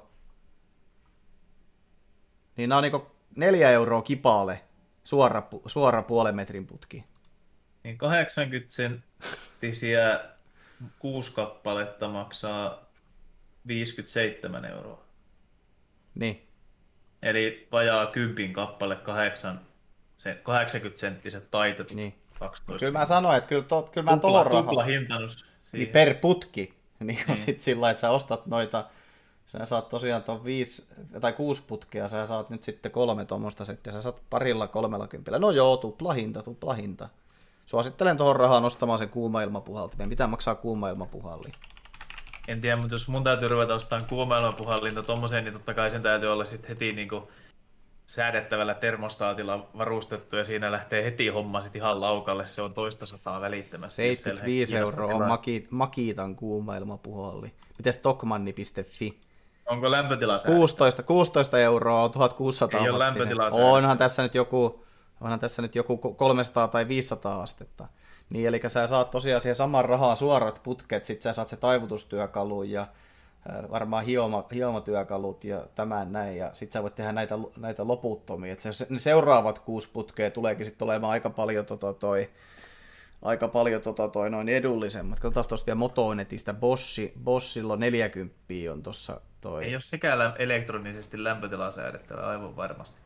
[SPEAKER 1] niin nämä on niinku neljä euroa kipaale, suora, suora puolen metrin putki.
[SPEAKER 2] Niin kahdeksankymmentä senttisiä kuusi kappaletta maksaa viisikymmentäseitsemän euroa.
[SPEAKER 1] Niin.
[SPEAKER 2] Eli vajaa kympin kappale kahdeksan, kahdeksankymmentä senttiset taitetut.
[SPEAKER 1] Niin.
[SPEAKER 2] kaksitoista.
[SPEAKER 1] Kyllä mä sanoin, että kyllä, to, kyllä mä
[SPEAKER 2] tupla,
[SPEAKER 1] tohon rahaa.
[SPEAKER 2] Tupla hintanus.
[SPEAKER 1] Niin per putki. Niin on
[SPEAKER 2] niin.
[SPEAKER 1] sitten sillä lailla, että sä ostat noita, sä saat tosiaan tuon viisi tai kuusi putkea, sä saat nyt sitten kolme tuommoista settiä, sä saat parilla kolmella kympillä. No joo, tupla hinta, tupla hinta. Suosittelen tuohon rahaan ostamaan sen kuuma ilmapuhaltimen. Mitä maksaa kuuma ilmapuhalli?
[SPEAKER 2] En tiedä, mutta jos mun täytyy ruveta ostamaan kuuma ilmapuhallinta tommoseen, niin totta kai sen täytyy olla sitten heti niinku säädettävällä termostaatilla varustettu ja siinä lähtee heti homma sitten ihan laukalle. Se on toista sataa välittömästi.
[SPEAKER 1] seitsemänkymmentäviisi euroa on Maki, Makiitan kuuma ilmapuhalli. Mites Tokmanni piste fi?
[SPEAKER 2] Onko lämpötila
[SPEAKER 1] kuusitoista, kuusitoista euroa on tuhatkuusisataa.
[SPEAKER 2] Ei ole lämpötila
[SPEAKER 1] Onhan tässä nyt joku, onhan tässä nyt joku kolmesataa tai viisisataa astetta. Niin, eli sä saat tosiaan siihen saman rahaa suorat putket, sit sä saat se taivutustyökalun ja varmaan hioma, hiomatyökalut ja tämän näin, ja sit sä voit tehdä näitä, näitä loputtomia. Et se, ne seuraavat kuusi putkea tuleekin sitten olemaan aika paljon tota toi, aika paljon tota, toi, noin edullisemmat. Katsotaan tuosta vielä Motonetista. Bossi, Bossilla neljäkymmentä on tuossa toi.
[SPEAKER 2] Ei ole sekään lä- elektronisesti lämpötilaa säädettävä aivan varmasti.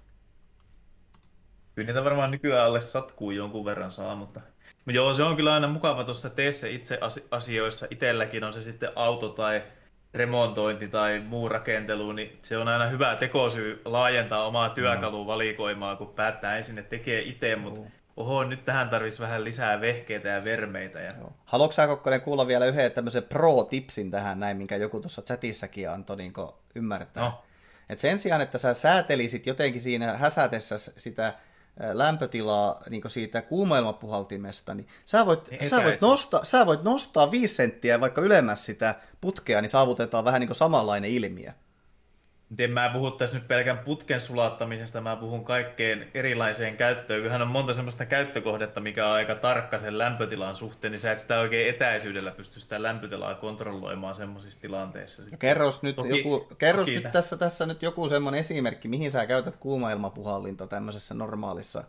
[SPEAKER 2] Kyllä niitä varmaan nykyään alle satkuu jonkun verran saa, mutta... mutta joo, se on kyllä aina mukava tuossa tee se itse asioissa. Itselläkin on se sitten auto tai remontointi tai muu rakentelu, niin se on aina hyvä tekosyy laajentaa omaa työkaluvalikoimaa, kun päättää ensin, että tekee itse, mutta oho, nyt tähän tarvitsisi vähän lisää vehkeitä ja vermeitä. Ja...
[SPEAKER 1] Haluatko sä, Kokkonen, kuulla vielä yhden tämmöisen pro-tipsin tähän näin, minkä joku tuossa chatissakin antoi niin ymmärtää? No. Et sen sijaan, että sä säätelisit jotenkin siinä häsätessä sitä lämpötilaa niin siitä kuumailmapuhaltimesta, niin sä voit, sä voit, nostaa, sä voit nostaa viisi senttiä vaikka ylemmäs sitä putkea, niin saavutetaan vähän niin samanlainen ilmiö.
[SPEAKER 2] En mä puhu tässä nyt pelkän putken sulattamisesta, mä puhun kaikkeen erilaiseen käyttöön. Kyllähän on monta semmoista käyttökohdetta, mikä on aika tarkka sen lämpötilan suhteen, niin sä et sitä oikein etäisyydellä pysty sitä lämpötilaa kontrolloimaan semmoisissa tilanteissa.
[SPEAKER 1] No kerros nyt, toki, joku, kerros nyt tässä, tässä nyt joku semmoinen esimerkki, mihin sä käytät kuumailmapuhallinta tämmöisessä normaalissa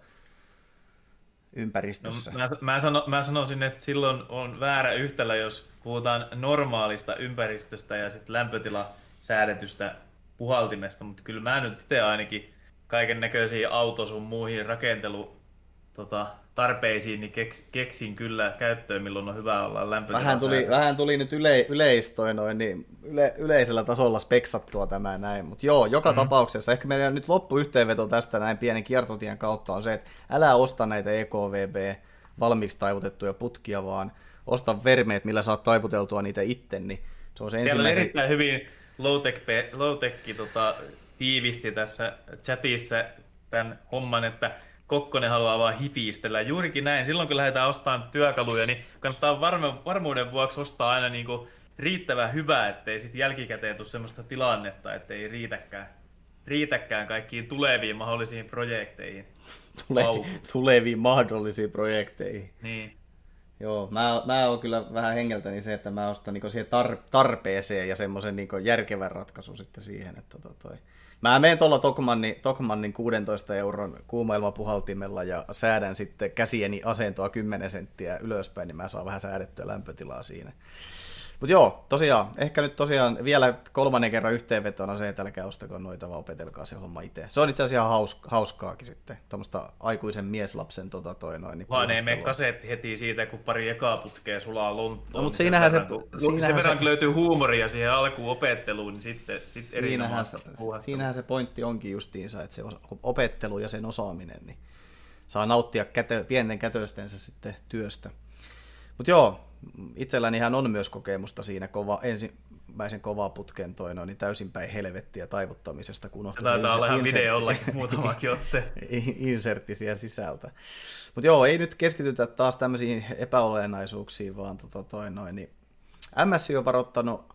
[SPEAKER 1] ympäristössä.
[SPEAKER 2] No, mä, mä, sano, mä sanoisin, että silloin on väärä yhtälö, jos puhutaan normaalista ympäristöstä ja sitten lämpötila säädetystä puhaltimesta, mutta kyllä mä nyt itse ainakin kaiken näköisiin auto sun muihin rakentelu tota, tarpeisiin, niin keks, keksin kyllä käyttöön, milloin on hyvä olla lämpötila.
[SPEAKER 1] Vähän tuli, vähän tuli nyt yle, yleistoin noin, niin yle, yleisellä tasolla speksattua tämä näin, mutta joo, joka mm-hmm. tapauksessa, ehkä meidän nyt loppuyhteenveto tästä näin pienen kiertotien kautta on se, että älä osta näitä E K V B valmiiksi taivutettuja putkia, vaan osta vermeet, millä saat taivuteltua niitä itse, niin se on se ensimmäisen...
[SPEAKER 2] on erittäin hyvin low-tech, low-tech tota, tiivisti tässä chatissa tämän homman, että Kokkonen haluaa vaan hifistellä. Juurikin näin. Silloin kun lähdetään ostamaan työkaluja, niin kannattaa varmu- varmuuden vuoksi ostaa aina niin kuin riittävän hyvää, ettei sitten jälkikäteen tule sellaista tilannetta, ettei riitäkään, riitäkään kaikkiin tuleviin mahdollisiin projekteihin.
[SPEAKER 1] Tuleviin, tuleviin mahdollisiin projekteihin.
[SPEAKER 2] Niin.
[SPEAKER 1] Joo, mä, mä oon kyllä vähän hengeltäni se, että mä ostan niinku siihen tar- tarpeeseen ja semmoisen niinku järkevän ratkaisun sitten siihen, että tota toi. Mä menen tuolla Tokmannin, Tokmannin kuusitoista euron kuumailmapuhaltimella ja säädän sitten käsieni asentoa kymmenen senttiä ylöspäin, niin mä saan vähän säädettyä lämpötilaa siinä. Mutta joo, tosiaan, ehkä nyt tosiaan vielä kolmannen kerran yhteenvetona se, että älkää ostako noita, vaan opetelkaa se homma itse. Se on itse asiassa haus, hauskaakin sitten, tämmöistä aikuisen mieslapsen tota toi noin. Niin
[SPEAKER 2] vaan ei mene kasetti heti siitä, kun pari ekaa putkea sulaa lonttoon.
[SPEAKER 1] No, mutta siinähän se...
[SPEAKER 2] Siinähän sen verran se, löytyy huumoria siihen alkuun opetteluun, niin sitten sit
[SPEAKER 1] siinähän, se, siinähän se pointti onkin justiinsa, että se opettelu ja sen osaaminen, niin saa nauttia kätö, pienten kätöstensä sitten työstä. Mutta joo, itsellänihän on myös kokemusta siinä kova, ensimmäisen kovaa putken toi noin, niin täysinpäin helvettiä taivuttamisesta, kun unohtui
[SPEAKER 2] se taitaa olla ihan videollakin muutamakin otteen.
[SPEAKER 1] Insertti siellä sisältä. Mutta joo, ei nyt keskitytä taas tämmöisiin epäolennaisuuksiin, vaan tota toi noin, niin M S I on varoittanut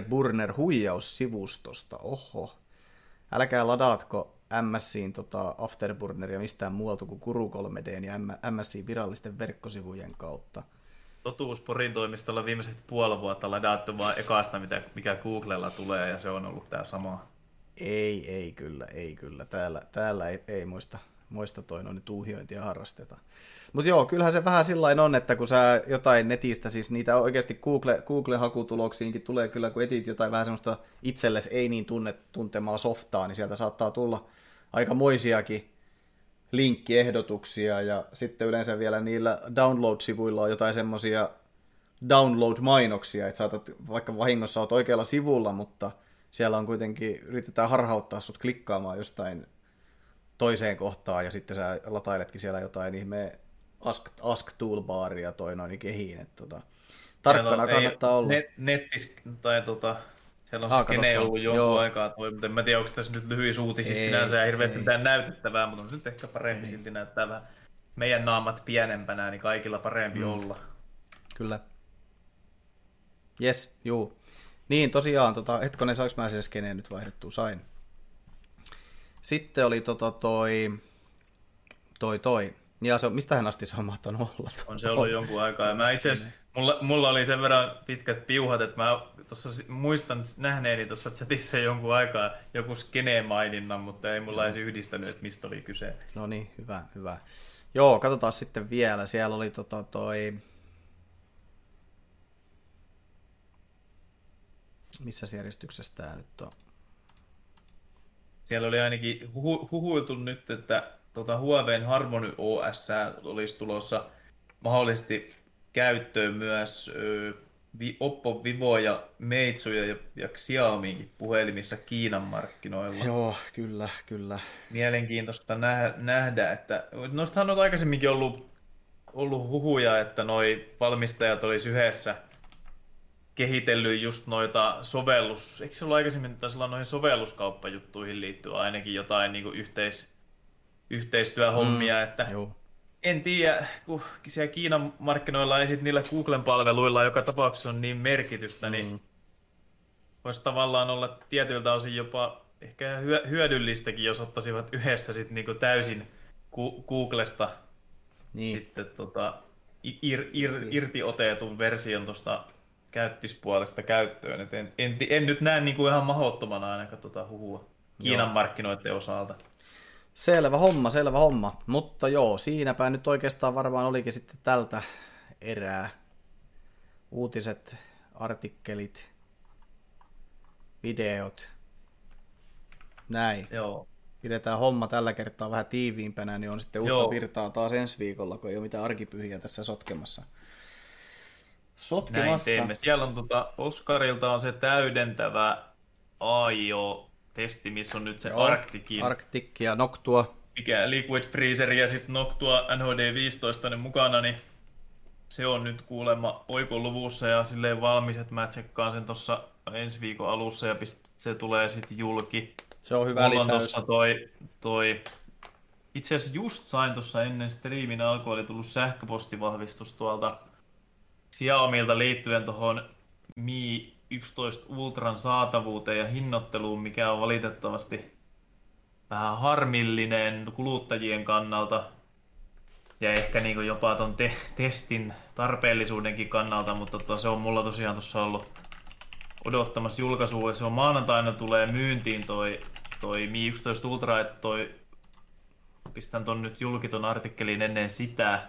[SPEAKER 1] Afterburner-huijaussivustosta. Oho, älkää ladaatko M S I:n tota Afterburneria mistään muualta kuin Kuru kolme D:n ja M S I virallisten verkkosivujen kautta.
[SPEAKER 2] Totuus Porin toimistolla viimeiset puoli vuotta ladattu vaan ekasta, mikä Googlella tulee, ja se on ollut tämä sama.
[SPEAKER 1] Ei, ei kyllä, ei kyllä. Täällä, täällä ei, ei muista, muista toi noin tuuhiointia harrasteta. Mutta joo, kyllähän se vähän sillain on, että kun sä jotain netistä, siis niitä oikeasti Google, Google-hakutuloksiinkin tulee kyllä, kun etit jotain vähän semmoista itsellesi ei niin tunne, tuntemaa softaa, niin sieltä saattaa tulla aikamoisiakin linkkiehdotuksia, ja sitten yleensä vielä niillä download-sivuilla on jotain semmoisia download-mainoksia, että saatat, vaikka vahingossa olet oikealla sivulla, mutta siellä on kuitenkin, yritetään harhauttaa sut klikkaamaan jostain toiseen kohtaan, ja sitten sä latailetkin siellä jotain ihmeen ask, ask toolbaria toi noin kehiin, että tota, tarkkana kannattaa olla.
[SPEAKER 2] Net, nettis, tai tota, siellä on skene ollut jonkun joo. aikaa toi, mutta en mä tiedä, onko tässä nyt lyhyisuutisia sinänsä ja hirveästi ei. mitään näytettävää, mutta on nyt ehkä parempi ei. silti näyttää vähän meidän naamat pienempänä, niin kaikilla parempi mm. olla.
[SPEAKER 1] Kyllä. Jes, juu. Niin, tosiaan, tota, hetkonen, saanko mä sen skeneen nyt vaihdettua? Sain. Sitten oli tota toi, toi, toi. Ja se on, mistähän asti se on mahtanut olla?
[SPEAKER 2] On se ollut jonkun aikaa. Ja mä itse asiassa, mulla, mulla oli sen verran pitkät piuhat, että mä tossa muistan nähneeni tuossa chatissa jonkun aikaa joku skene-maininnan, mutta ei mulla edes yhdistänyt, että mistä oli kyse.
[SPEAKER 1] No niin, hyvä, hyvä. Joo, katsotaan sitten vielä. Siellä oli tota toi... Missä järjestyksessä tämä nyt on?
[SPEAKER 2] Siellä oli ainakin huhu, huhuiltu nyt, että tota Huaweiin Harmony O S olisi tulossa mahdollisesti käyttöön myös ö, vi, Oppo, Vivo ja Meitsuja ja, ja Xiaomiinkin puhelimissa Kiinan markkinoilla.
[SPEAKER 1] Joo, kyllä, kyllä.
[SPEAKER 2] Mielenkiintoista nähdä, nähdä että noistahan on aikaisemminkin ollut, ollut huhuja, että noi valmistajat olisi yhdessä kehitellyt just noita sovellus... Eikö se ollut aikaisemmin, että taisi olla noihin sovelluskauppajuttuihin liittyy ainakin jotain niin kuin yhteis, yhteistyöhommia, mm, että joo. En tiedä, kun siellä Kiinan markkinoilla ei sitten niillä Googlen palveluilla joka tapauksessa on niin merkitystä, mm. niin voisi tavallaan olla tietyiltä osin jopa ehkä hyödyllistäkin, jos ottaisivat yhdessä sitten niin kuin täysin Googlesta niin. sitten tota, ir, ir, irti otetun version tuosta käyttispuolesta käyttöön. Et en, en, en nyt näe niin kuin ihan mahdottomana ainakaan tuota huhua Kiinan joo. markkinoiden osalta.
[SPEAKER 1] Selvä homma, selvä homma. Mutta joo, siinäpä nyt oikeastaan varmaan olikin sitten tältä erää. Uutiset, artikkelit, videot, näin.
[SPEAKER 2] Joo.
[SPEAKER 1] Pidetään homma tällä kertaa vähän tiiviimpänä, niin on sitten uutta joo. virtaa taas ensi viikolla, kun ei ole mitään arkipyhiä tässä sotkemassa.
[SPEAKER 2] Sotkemassa. Näin teemme. Siellä on tuota, Oskarilta on se täydentävä A I O-testi, missä on nyt se joo, Arcticin.
[SPEAKER 1] Arctic ja Noctua.
[SPEAKER 2] Mikä Liquid Freezer ja sitten Noctua N H D viisitoista mukana, niin se on nyt kuulemma oikoluvussa ja silleen valmis, että mä tsekkaan sen tuossa ensi viikon alussa ja se tulee sitten julki.
[SPEAKER 1] Se on hyvä
[SPEAKER 2] Mulla
[SPEAKER 1] lisäys.
[SPEAKER 2] On toi, toi... Itse asiassa just sain tuossa ennen striimin alkua, oli tullut sähköpostivahvistus tuolta Xiaomilta liittyen tuohon Mi yksitoista Ultran saatavuuteen ja hinnoitteluun, mikä on valitettavasti vähän harmillinen kuluttajien kannalta ja ehkä niin jopa ton te- testin tarpeellisuudenkin kannalta, mutta tota, se on mulla tosiaan tuossa ollut odottamassa julkaisua. Se on maanantaina tulee myyntiin toi, toi Mi yksitoista Ultra, että toi, pistän ton nyt julki ton artikkelin ennen sitä.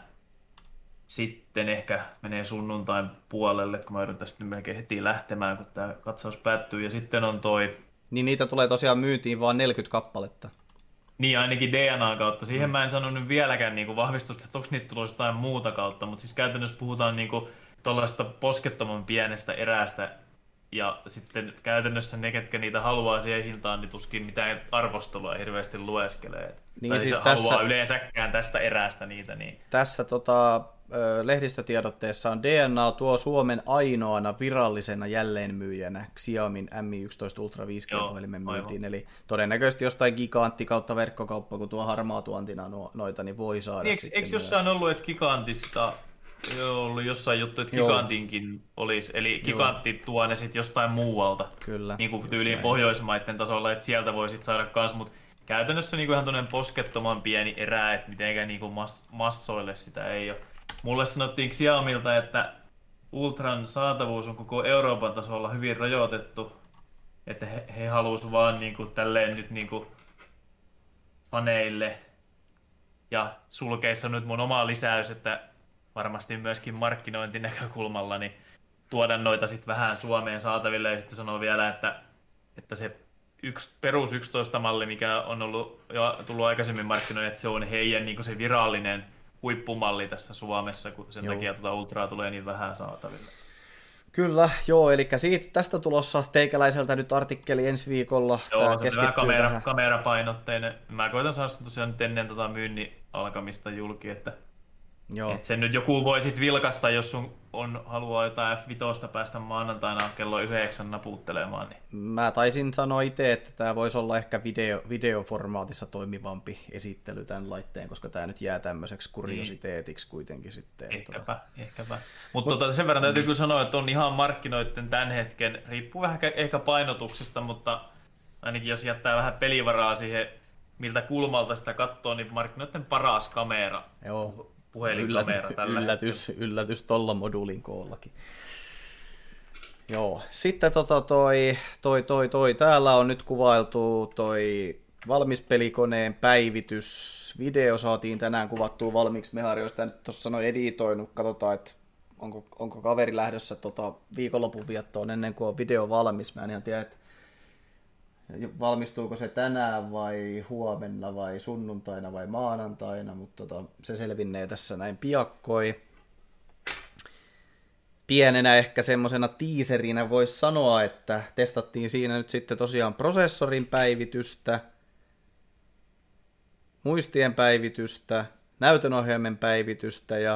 [SPEAKER 2] Sitten ehkä menee sunnuntain puolelle, kun mä joudun tästä nyt melkein heti lähtemään, kun tää katsaus päättyy. Ja sitten on toi...
[SPEAKER 1] Niin niitä tulee tosiaan myyntiin vaan neljäkymmentä kappaletta.
[SPEAKER 2] Niin, ainakin D N A kautta. Siihen mm. mä en sanonut vieläkään niin vahvistusta, että onko niitä tulossa jotain muuta kautta. Mutta siis käytännössä puhutaan niin tuollaista poskettoman pienestä eräästä. Ja sitten käytännössä ne, ketkä niitä haluaa siihen hintaan, niin tuskin mitään arvostelua hirveästi lueskelee. Niin, tai siis tässä, haluaa yleensäkään tästä eräästä niitä. Niin.
[SPEAKER 1] Tässä tota, lehdistötiedotteessa on D N A tuo Suomen ainoana virallisena jälleenmyyjänä Xiaomin Mi yksitoista Ultra viisi G-puhelimen myyntiin. Eli todennäköisesti jostain gigantti kautta verkkokauppa, kun tuo harmaa tuontina no, noita, niin voi saada
[SPEAKER 2] niin,
[SPEAKER 1] sitten.
[SPEAKER 2] Eikö jossain ollut, että gigantista... Joo, ollut jossain juttu, että gigantinkin olisi, eli gigantti joo. tuo ne sitten jostain muualta.
[SPEAKER 1] Kyllä.
[SPEAKER 2] Niin kuin tyyliin Pohjoismaiden tasolla, että sieltä voi sitten saada kans, mutta käytännössä niin ihan tuollainen poskettoman pieni erä, että mitenkään niin mas- massoille sitä ei ole. Mulle sanottiin Xiaomilta, että Ultran saatavuus on koko Euroopan tasolla hyvin rajoitettu, että he, he halusivat vaan niin kuin tälleen nyt niin kuin faneille ja sulkeissa nyt mun oma lisäys, että varmasti myöskin markkinointinäkökulmalla, niin tuoda noita sitten vähän Suomeen saataville ja sitten sanoo vielä, että, että se yksi, perus yksitoista malli, mikä on ollut jo tullut aikaisemmin markkinoille, että se on heidän niin se virallinen huippumalli tässä Suomessa, kun sen joo. takia tuota Ultraa tulee niin vähän saataville.
[SPEAKER 1] Kyllä, joo, eli siitä, tästä tulossa teikäläiseltä nyt artikkeli ensi viikolla.
[SPEAKER 2] Joo, tämä se on kamera, vähän kamerapainotteinen. Mä koitan saada sen tosiaan nyt ennen tota myynnin alkamista julki, että joo. Et sen nyt joku voi sit vilkasta, jos sun on, haluaa jotain F viisi päästä maanantaina kello yhdeksän naputtelemaan. Niin.
[SPEAKER 1] Mä taisin sanoa itse, että tämä voisi olla ehkä video, videoformaatissa toimivampi esittely tämän laitteen, koska tämä nyt jää tämmöiseksi kuriositeetiksi niin. kuitenkin sitten.
[SPEAKER 2] Ehkäpä, tuota. ehkäpä. Mutta Mut, tota, sen verran täytyy kyllä sanoa, että on ihan markkinoiden tämän hetken, riippuu vähän ehkä painotuksista, mutta ainakin jos jättää vähän pelivaraa siihen miltä kulmalta sitä katsoo, niin markkinoiden paras kamera.
[SPEAKER 1] Joo.
[SPEAKER 2] Puhelinkamera
[SPEAKER 1] Yllätys,
[SPEAKER 2] tällä
[SPEAKER 1] yllätys, yllätys tolla moduulin koollakin. Joo, sitten tota toi, toi, toi, toi, täällä on nyt kuvailtu toi valmis pelikoneen päivitys. Video saatiin tänään kuvattua valmiiksi. Mehari on sitä nyt tuossa noin editoinut. Katsotaan, että onko, onko kaveri lähdössä tota viikonlopun viettoon ennen kuin on video valmis. Mä en ihan tiedä, että valmistuuko se tänään vai huomenna vai sunnuntaina vai maanantaina, mutta tota, se selvinnee tässä näin piakkoi. Pienenä ehkä semmosena tiiserinä voisi sanoa, että testattiin siinä nyt sitten tosiaan prosessorin päivitystä, muistien päivitystä, näytönohjaimen päivitystä ja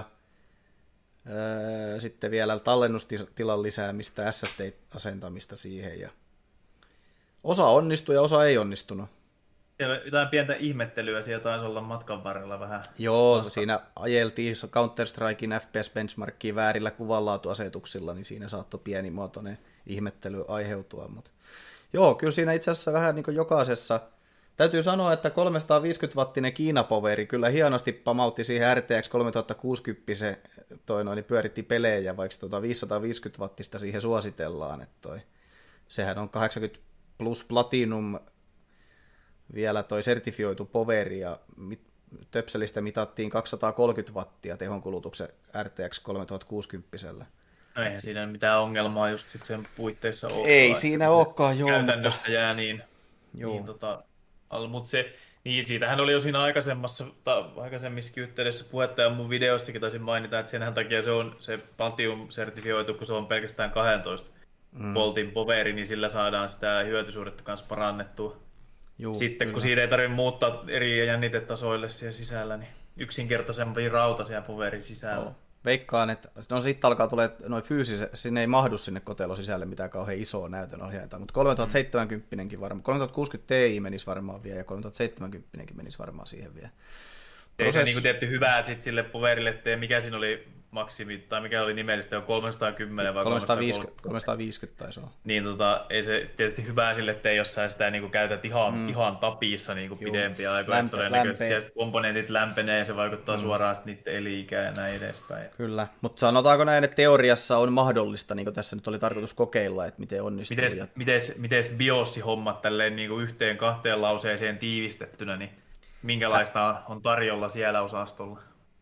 [SPEAKER 1] öö, sitten vielä tallennustilan lisäämistä, S S D-asentamista siihen. Ja osa onnistui ja osa ei onnistunut.
[SPEAKER 2] Siellä jotain pientä ihmettelyä siellä taisi olla matkan varrella vähän.
[SPEAKER 1] Joo, vasta. Siinä ajeltiin Counter-Strikein F P S-benchmarkkiin väärillä kuvanlaatuasetuksilla, niin siinä saattoi pienimuotoinen ihmettely aiheutua. Mutta joo, kyllä siinä itse asiassa vähän niin kuin jokaisessa. Täytyy sanoa, että kolmesataaviisikymmentä wattinen Kiinapoveri kyllä hienosti pamautti siihen R T X kolmituhattakuusikymmentä se toi noin, niin pyöritti pelejä, vaikka tuota viisisataaviisikymmentä wattista siihen suositellaan. Että toi, sehän on kahdeksankymmentä plus Platinum vielä toi sertifioitu poveri ja mit, töpselistä mitattiin kaksisataakolmekymmentä wattia tehonkulutuksen R T X kolmituhattakuusikymmentä.
[SPEAKER 2] No eihän siinä mitään ongelmaa just sit sen puitteissa ole.
[SPEAKER 1] Ei siinä olekaan, joo.
[SPEAKER 2] Käytännöstä mutta jää niin,
[SPEAKER 1] joo.
[SPEAKER 2] niin tota, mutta se, niin siitähän oli jo siinä aikaisemmassa, ta, aikaisemmissakin yhteydessä puhetta ja mun videossakin taisin mainita, että senhän takia se on se Platinum-sertifioitu, kun se on pelkästään kaksitoista mm. voltin poveri, niin sillä saadaan sitä hyötysuhdetta kanssa parannettua. Juu, sitten kyllä. Kun siitä ei tarvitse muuttaa eri jännitetasoille siellä sisällä, niin yksinkertaisempi rauta siellä poverin sisällä. No,
[SPEAKER 1] veikkaan, että no sitten alkaa tulee noin fyysiset, sinne ei mahdu sinne kotelon sisälle mitään kauhean isoa näytönohjainta, mutta kolmetuhattaseitsemänkymmentäkin varmaan, kolmetuhattakuusikymmentä Ti menisi varmaan vielä ja kolmetuhattaseitsemänkymmentäkin menisi varmaan siihen vielä.
[SPEAKER 2] Ei se niin tietty hyvää sitten sille poverille, että mikä siinä oli maksimi, tai mikä oli nimellistä jo kolmesataakymmenen vai
[SPEAKER 1] kolmesataaviisikymmentä, kolmesataaviisikymmentä taisi olla.
[SPEAKER 2] Niin tota, ei se tietysti hyvää sille, että jos sä sitä niinku käytät ihan, mm. ihan tapissa niinku pidempiä aikoja, Lämpe, todennäköisesti lämpeä. Komponentit lämpenee ja se vaikuttaa mm. suoraan niiden eli-ikään ja näin edespäin.
[SPEAKER 1] Kyllä, mutta sanotaanko näin, että teoriassa on mahdollista, niin kuin tässä nyt oli tarkoitus kokeilla, että miten onnistuu.
[SPEAKER 2] Mites, ja... mites, mites BIOS-hommat tälleen niinku yhteen kahteen lauseeseen tiivistettynä, niin minkälaista on tarjolla siellä osastolla?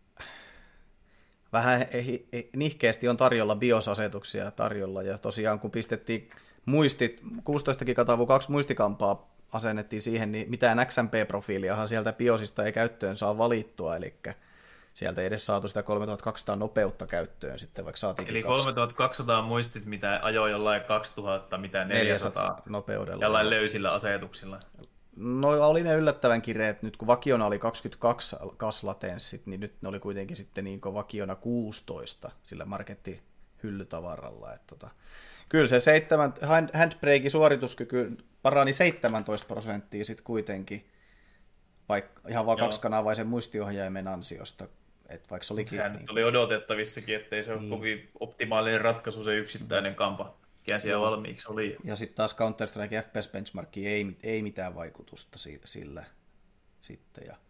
[SPEAKER 1] Vähän nihkeästi on tarjolla BIOS-asetuksia tarjolla, ja tosiaan kun pistettiin muistit, kuusitoista gigatavua kaksi muistikampaa asennettiin siihen, niin mitään X M P-profiiliahan sieltä BIOSista ei käyttöön saa valittua, eli sieltä ei edes saatu sitä kolmetuhattakaksisataa nopeutta käyttöön sitten, vaikka saatiinkin
[SPEAKER 2] Eli kolmetuhattakaksisataa muistit, mitä ajoi jollain kaksituhatta, mitä neljäsataa
[SPEAKER 1] nopeudella.
[SPEAKER 2] Jollain löysillä asetuksilla.
[SPEAKER 1] No oli ne yllättävän kireet, nyt kun vakiona oli kaksikymmentäkaksi kaslatenssit, niin nyt ne oli kuitenkin sitten niin kuin vakiona kuusitoista sillä markettihyllytavaralla. Että tota, kyllä se seitsemän, handbrakein suorituskyky parani seitsemäntoista prosenttia sitten kuitenkin, vaikka ihan vaan kaksikanavaisen muistiohjaimen ansiosta. Että vaikka se olikin,
[SPEAKER 2] sehän niin, nyt oli odotettavissakin, ettei se ole niin kovin optimaalinen ratkaisu se yksittäinen kampa. Mikä siellä valmiiksi oli.
[SPEAKER 1] Ja sitten taas Counter-Strike F P S-benchmarkkiin ei, ei mitään vaikutusta sillä sitten. Ja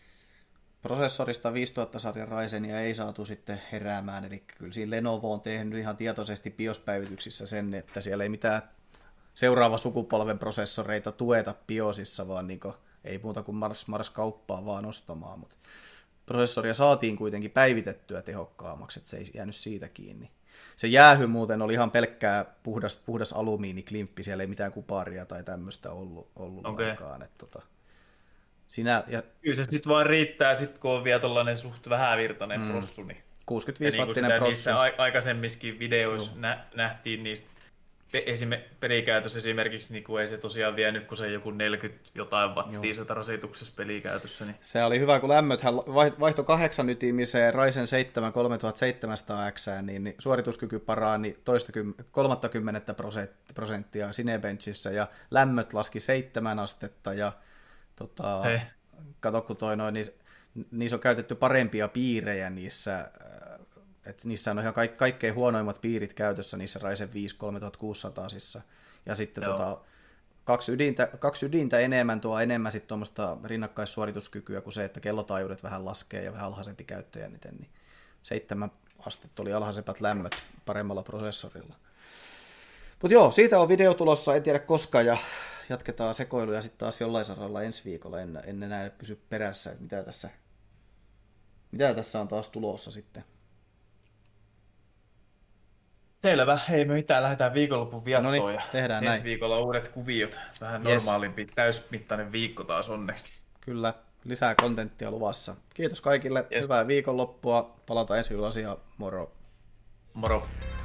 [SPEAKER 1] prosessorista viisituhatta-sarjan Ryzenia ei saatu sitten heräämään, eli kyllä siinä Lenovo on tehnyt ihan tietoisesti BIOS-päivityksissä sen, että siellä ei mitään seuraava sukupolven prosessoreita tueta BIOSissa, vaan niin ei muuta kuin mars, mars kauppaa vaan ostamaan, mutta prosessoria saatiin kuitenkin päivitettyä tehokkaammaksi, että se ei jäänyt siitä kiinni. Se jäähy muuten oli ihan pelkkää puhdas, puhdas alumiiniklimppi, siellä ei mitään kuparia tai tämmöistä ollut, ollut okay. lainkaan. Että tota, sinä, ja,
[SPEAKER 2] kyllä se sitten vaan riittää, sit, kun on vielä tuollainen suht vähävirtainen mm, prossu. Niin,
[SPEAKER 1] kuusikymmentäviisi wattinen prossu.
[SPEAKER 2] Niissä aikaisemmissakin videoissa nä, nähtiin niistä pelikäytössä esimerkiksi, niin kuin ei se tosiaan vienyt, kun se joku neljäkymmentä jotain wattia sitä rasituksessa pelikäytössä. Niin.
[SPEAKER 1] Se oli hyvä, kun lämmöthän vaihto kahdeksan ytimiseen Ryzen seitsemän kolmetuhattaseitsemänsataa X, niin suorituskyky parani kolmekymmentä prosenttia Cinebenchissä ja lämmöt laski seitsemän astetta ja tota, kato, kun toi noin, niin, niissä on käytetty parempia piirejä niissä. Että niissä on ihan kaik- kaikkein huonoimmat piirit käytössä niissä Ryzen viisi kolmetuhattakuusisataa. Ja sitten tota, kaksi ydintä, kaksi ydintä enemmän tuo enemmän sitten tuommoista rinnakkaissuorituskykyä kuin se, että kellotaajuudet vähän laskee ja vähän alhaisempi käyttöjännite, niin seitsemän astetta oli alhaisempat lämmöt paremmalla prosessorilla. Mutta joo, siitä on video tulossa, en tiedä koska, ja jatketaan sekoiluja sitten taas jollain saralla ensi viikolla, en, en enää pysy perässä, että mitä tässä, mitä tässä on taas tulossa sitten.
[SPEAKER 2] Selvä, ei me mitään, lähdetään viikonlopun viettoon
[SPEAKER 1] Noniin,
[SPEAKER 2] ja
[SPEAKER 1] tehdään
[SPEAKER 2] ensi
[SPEAKER 1] näin.
[SPEAKER 2] viikolla uudet kuviot. Vähän
[SPEAKER 1] Yes.
[SPEAKER 2] normaalimpi, täysmittainen viikko taas onneksi.
[SPEAKER 1] Kyllä, lisää kontenttia luvassa. Kiitos kaikille,
[SPEAKER 2] Yes.
[SPEAKER 1] hyvää viikonloppua, palataan ensi viikolla asiaan, moro.
[SPEAKER 2] Moro.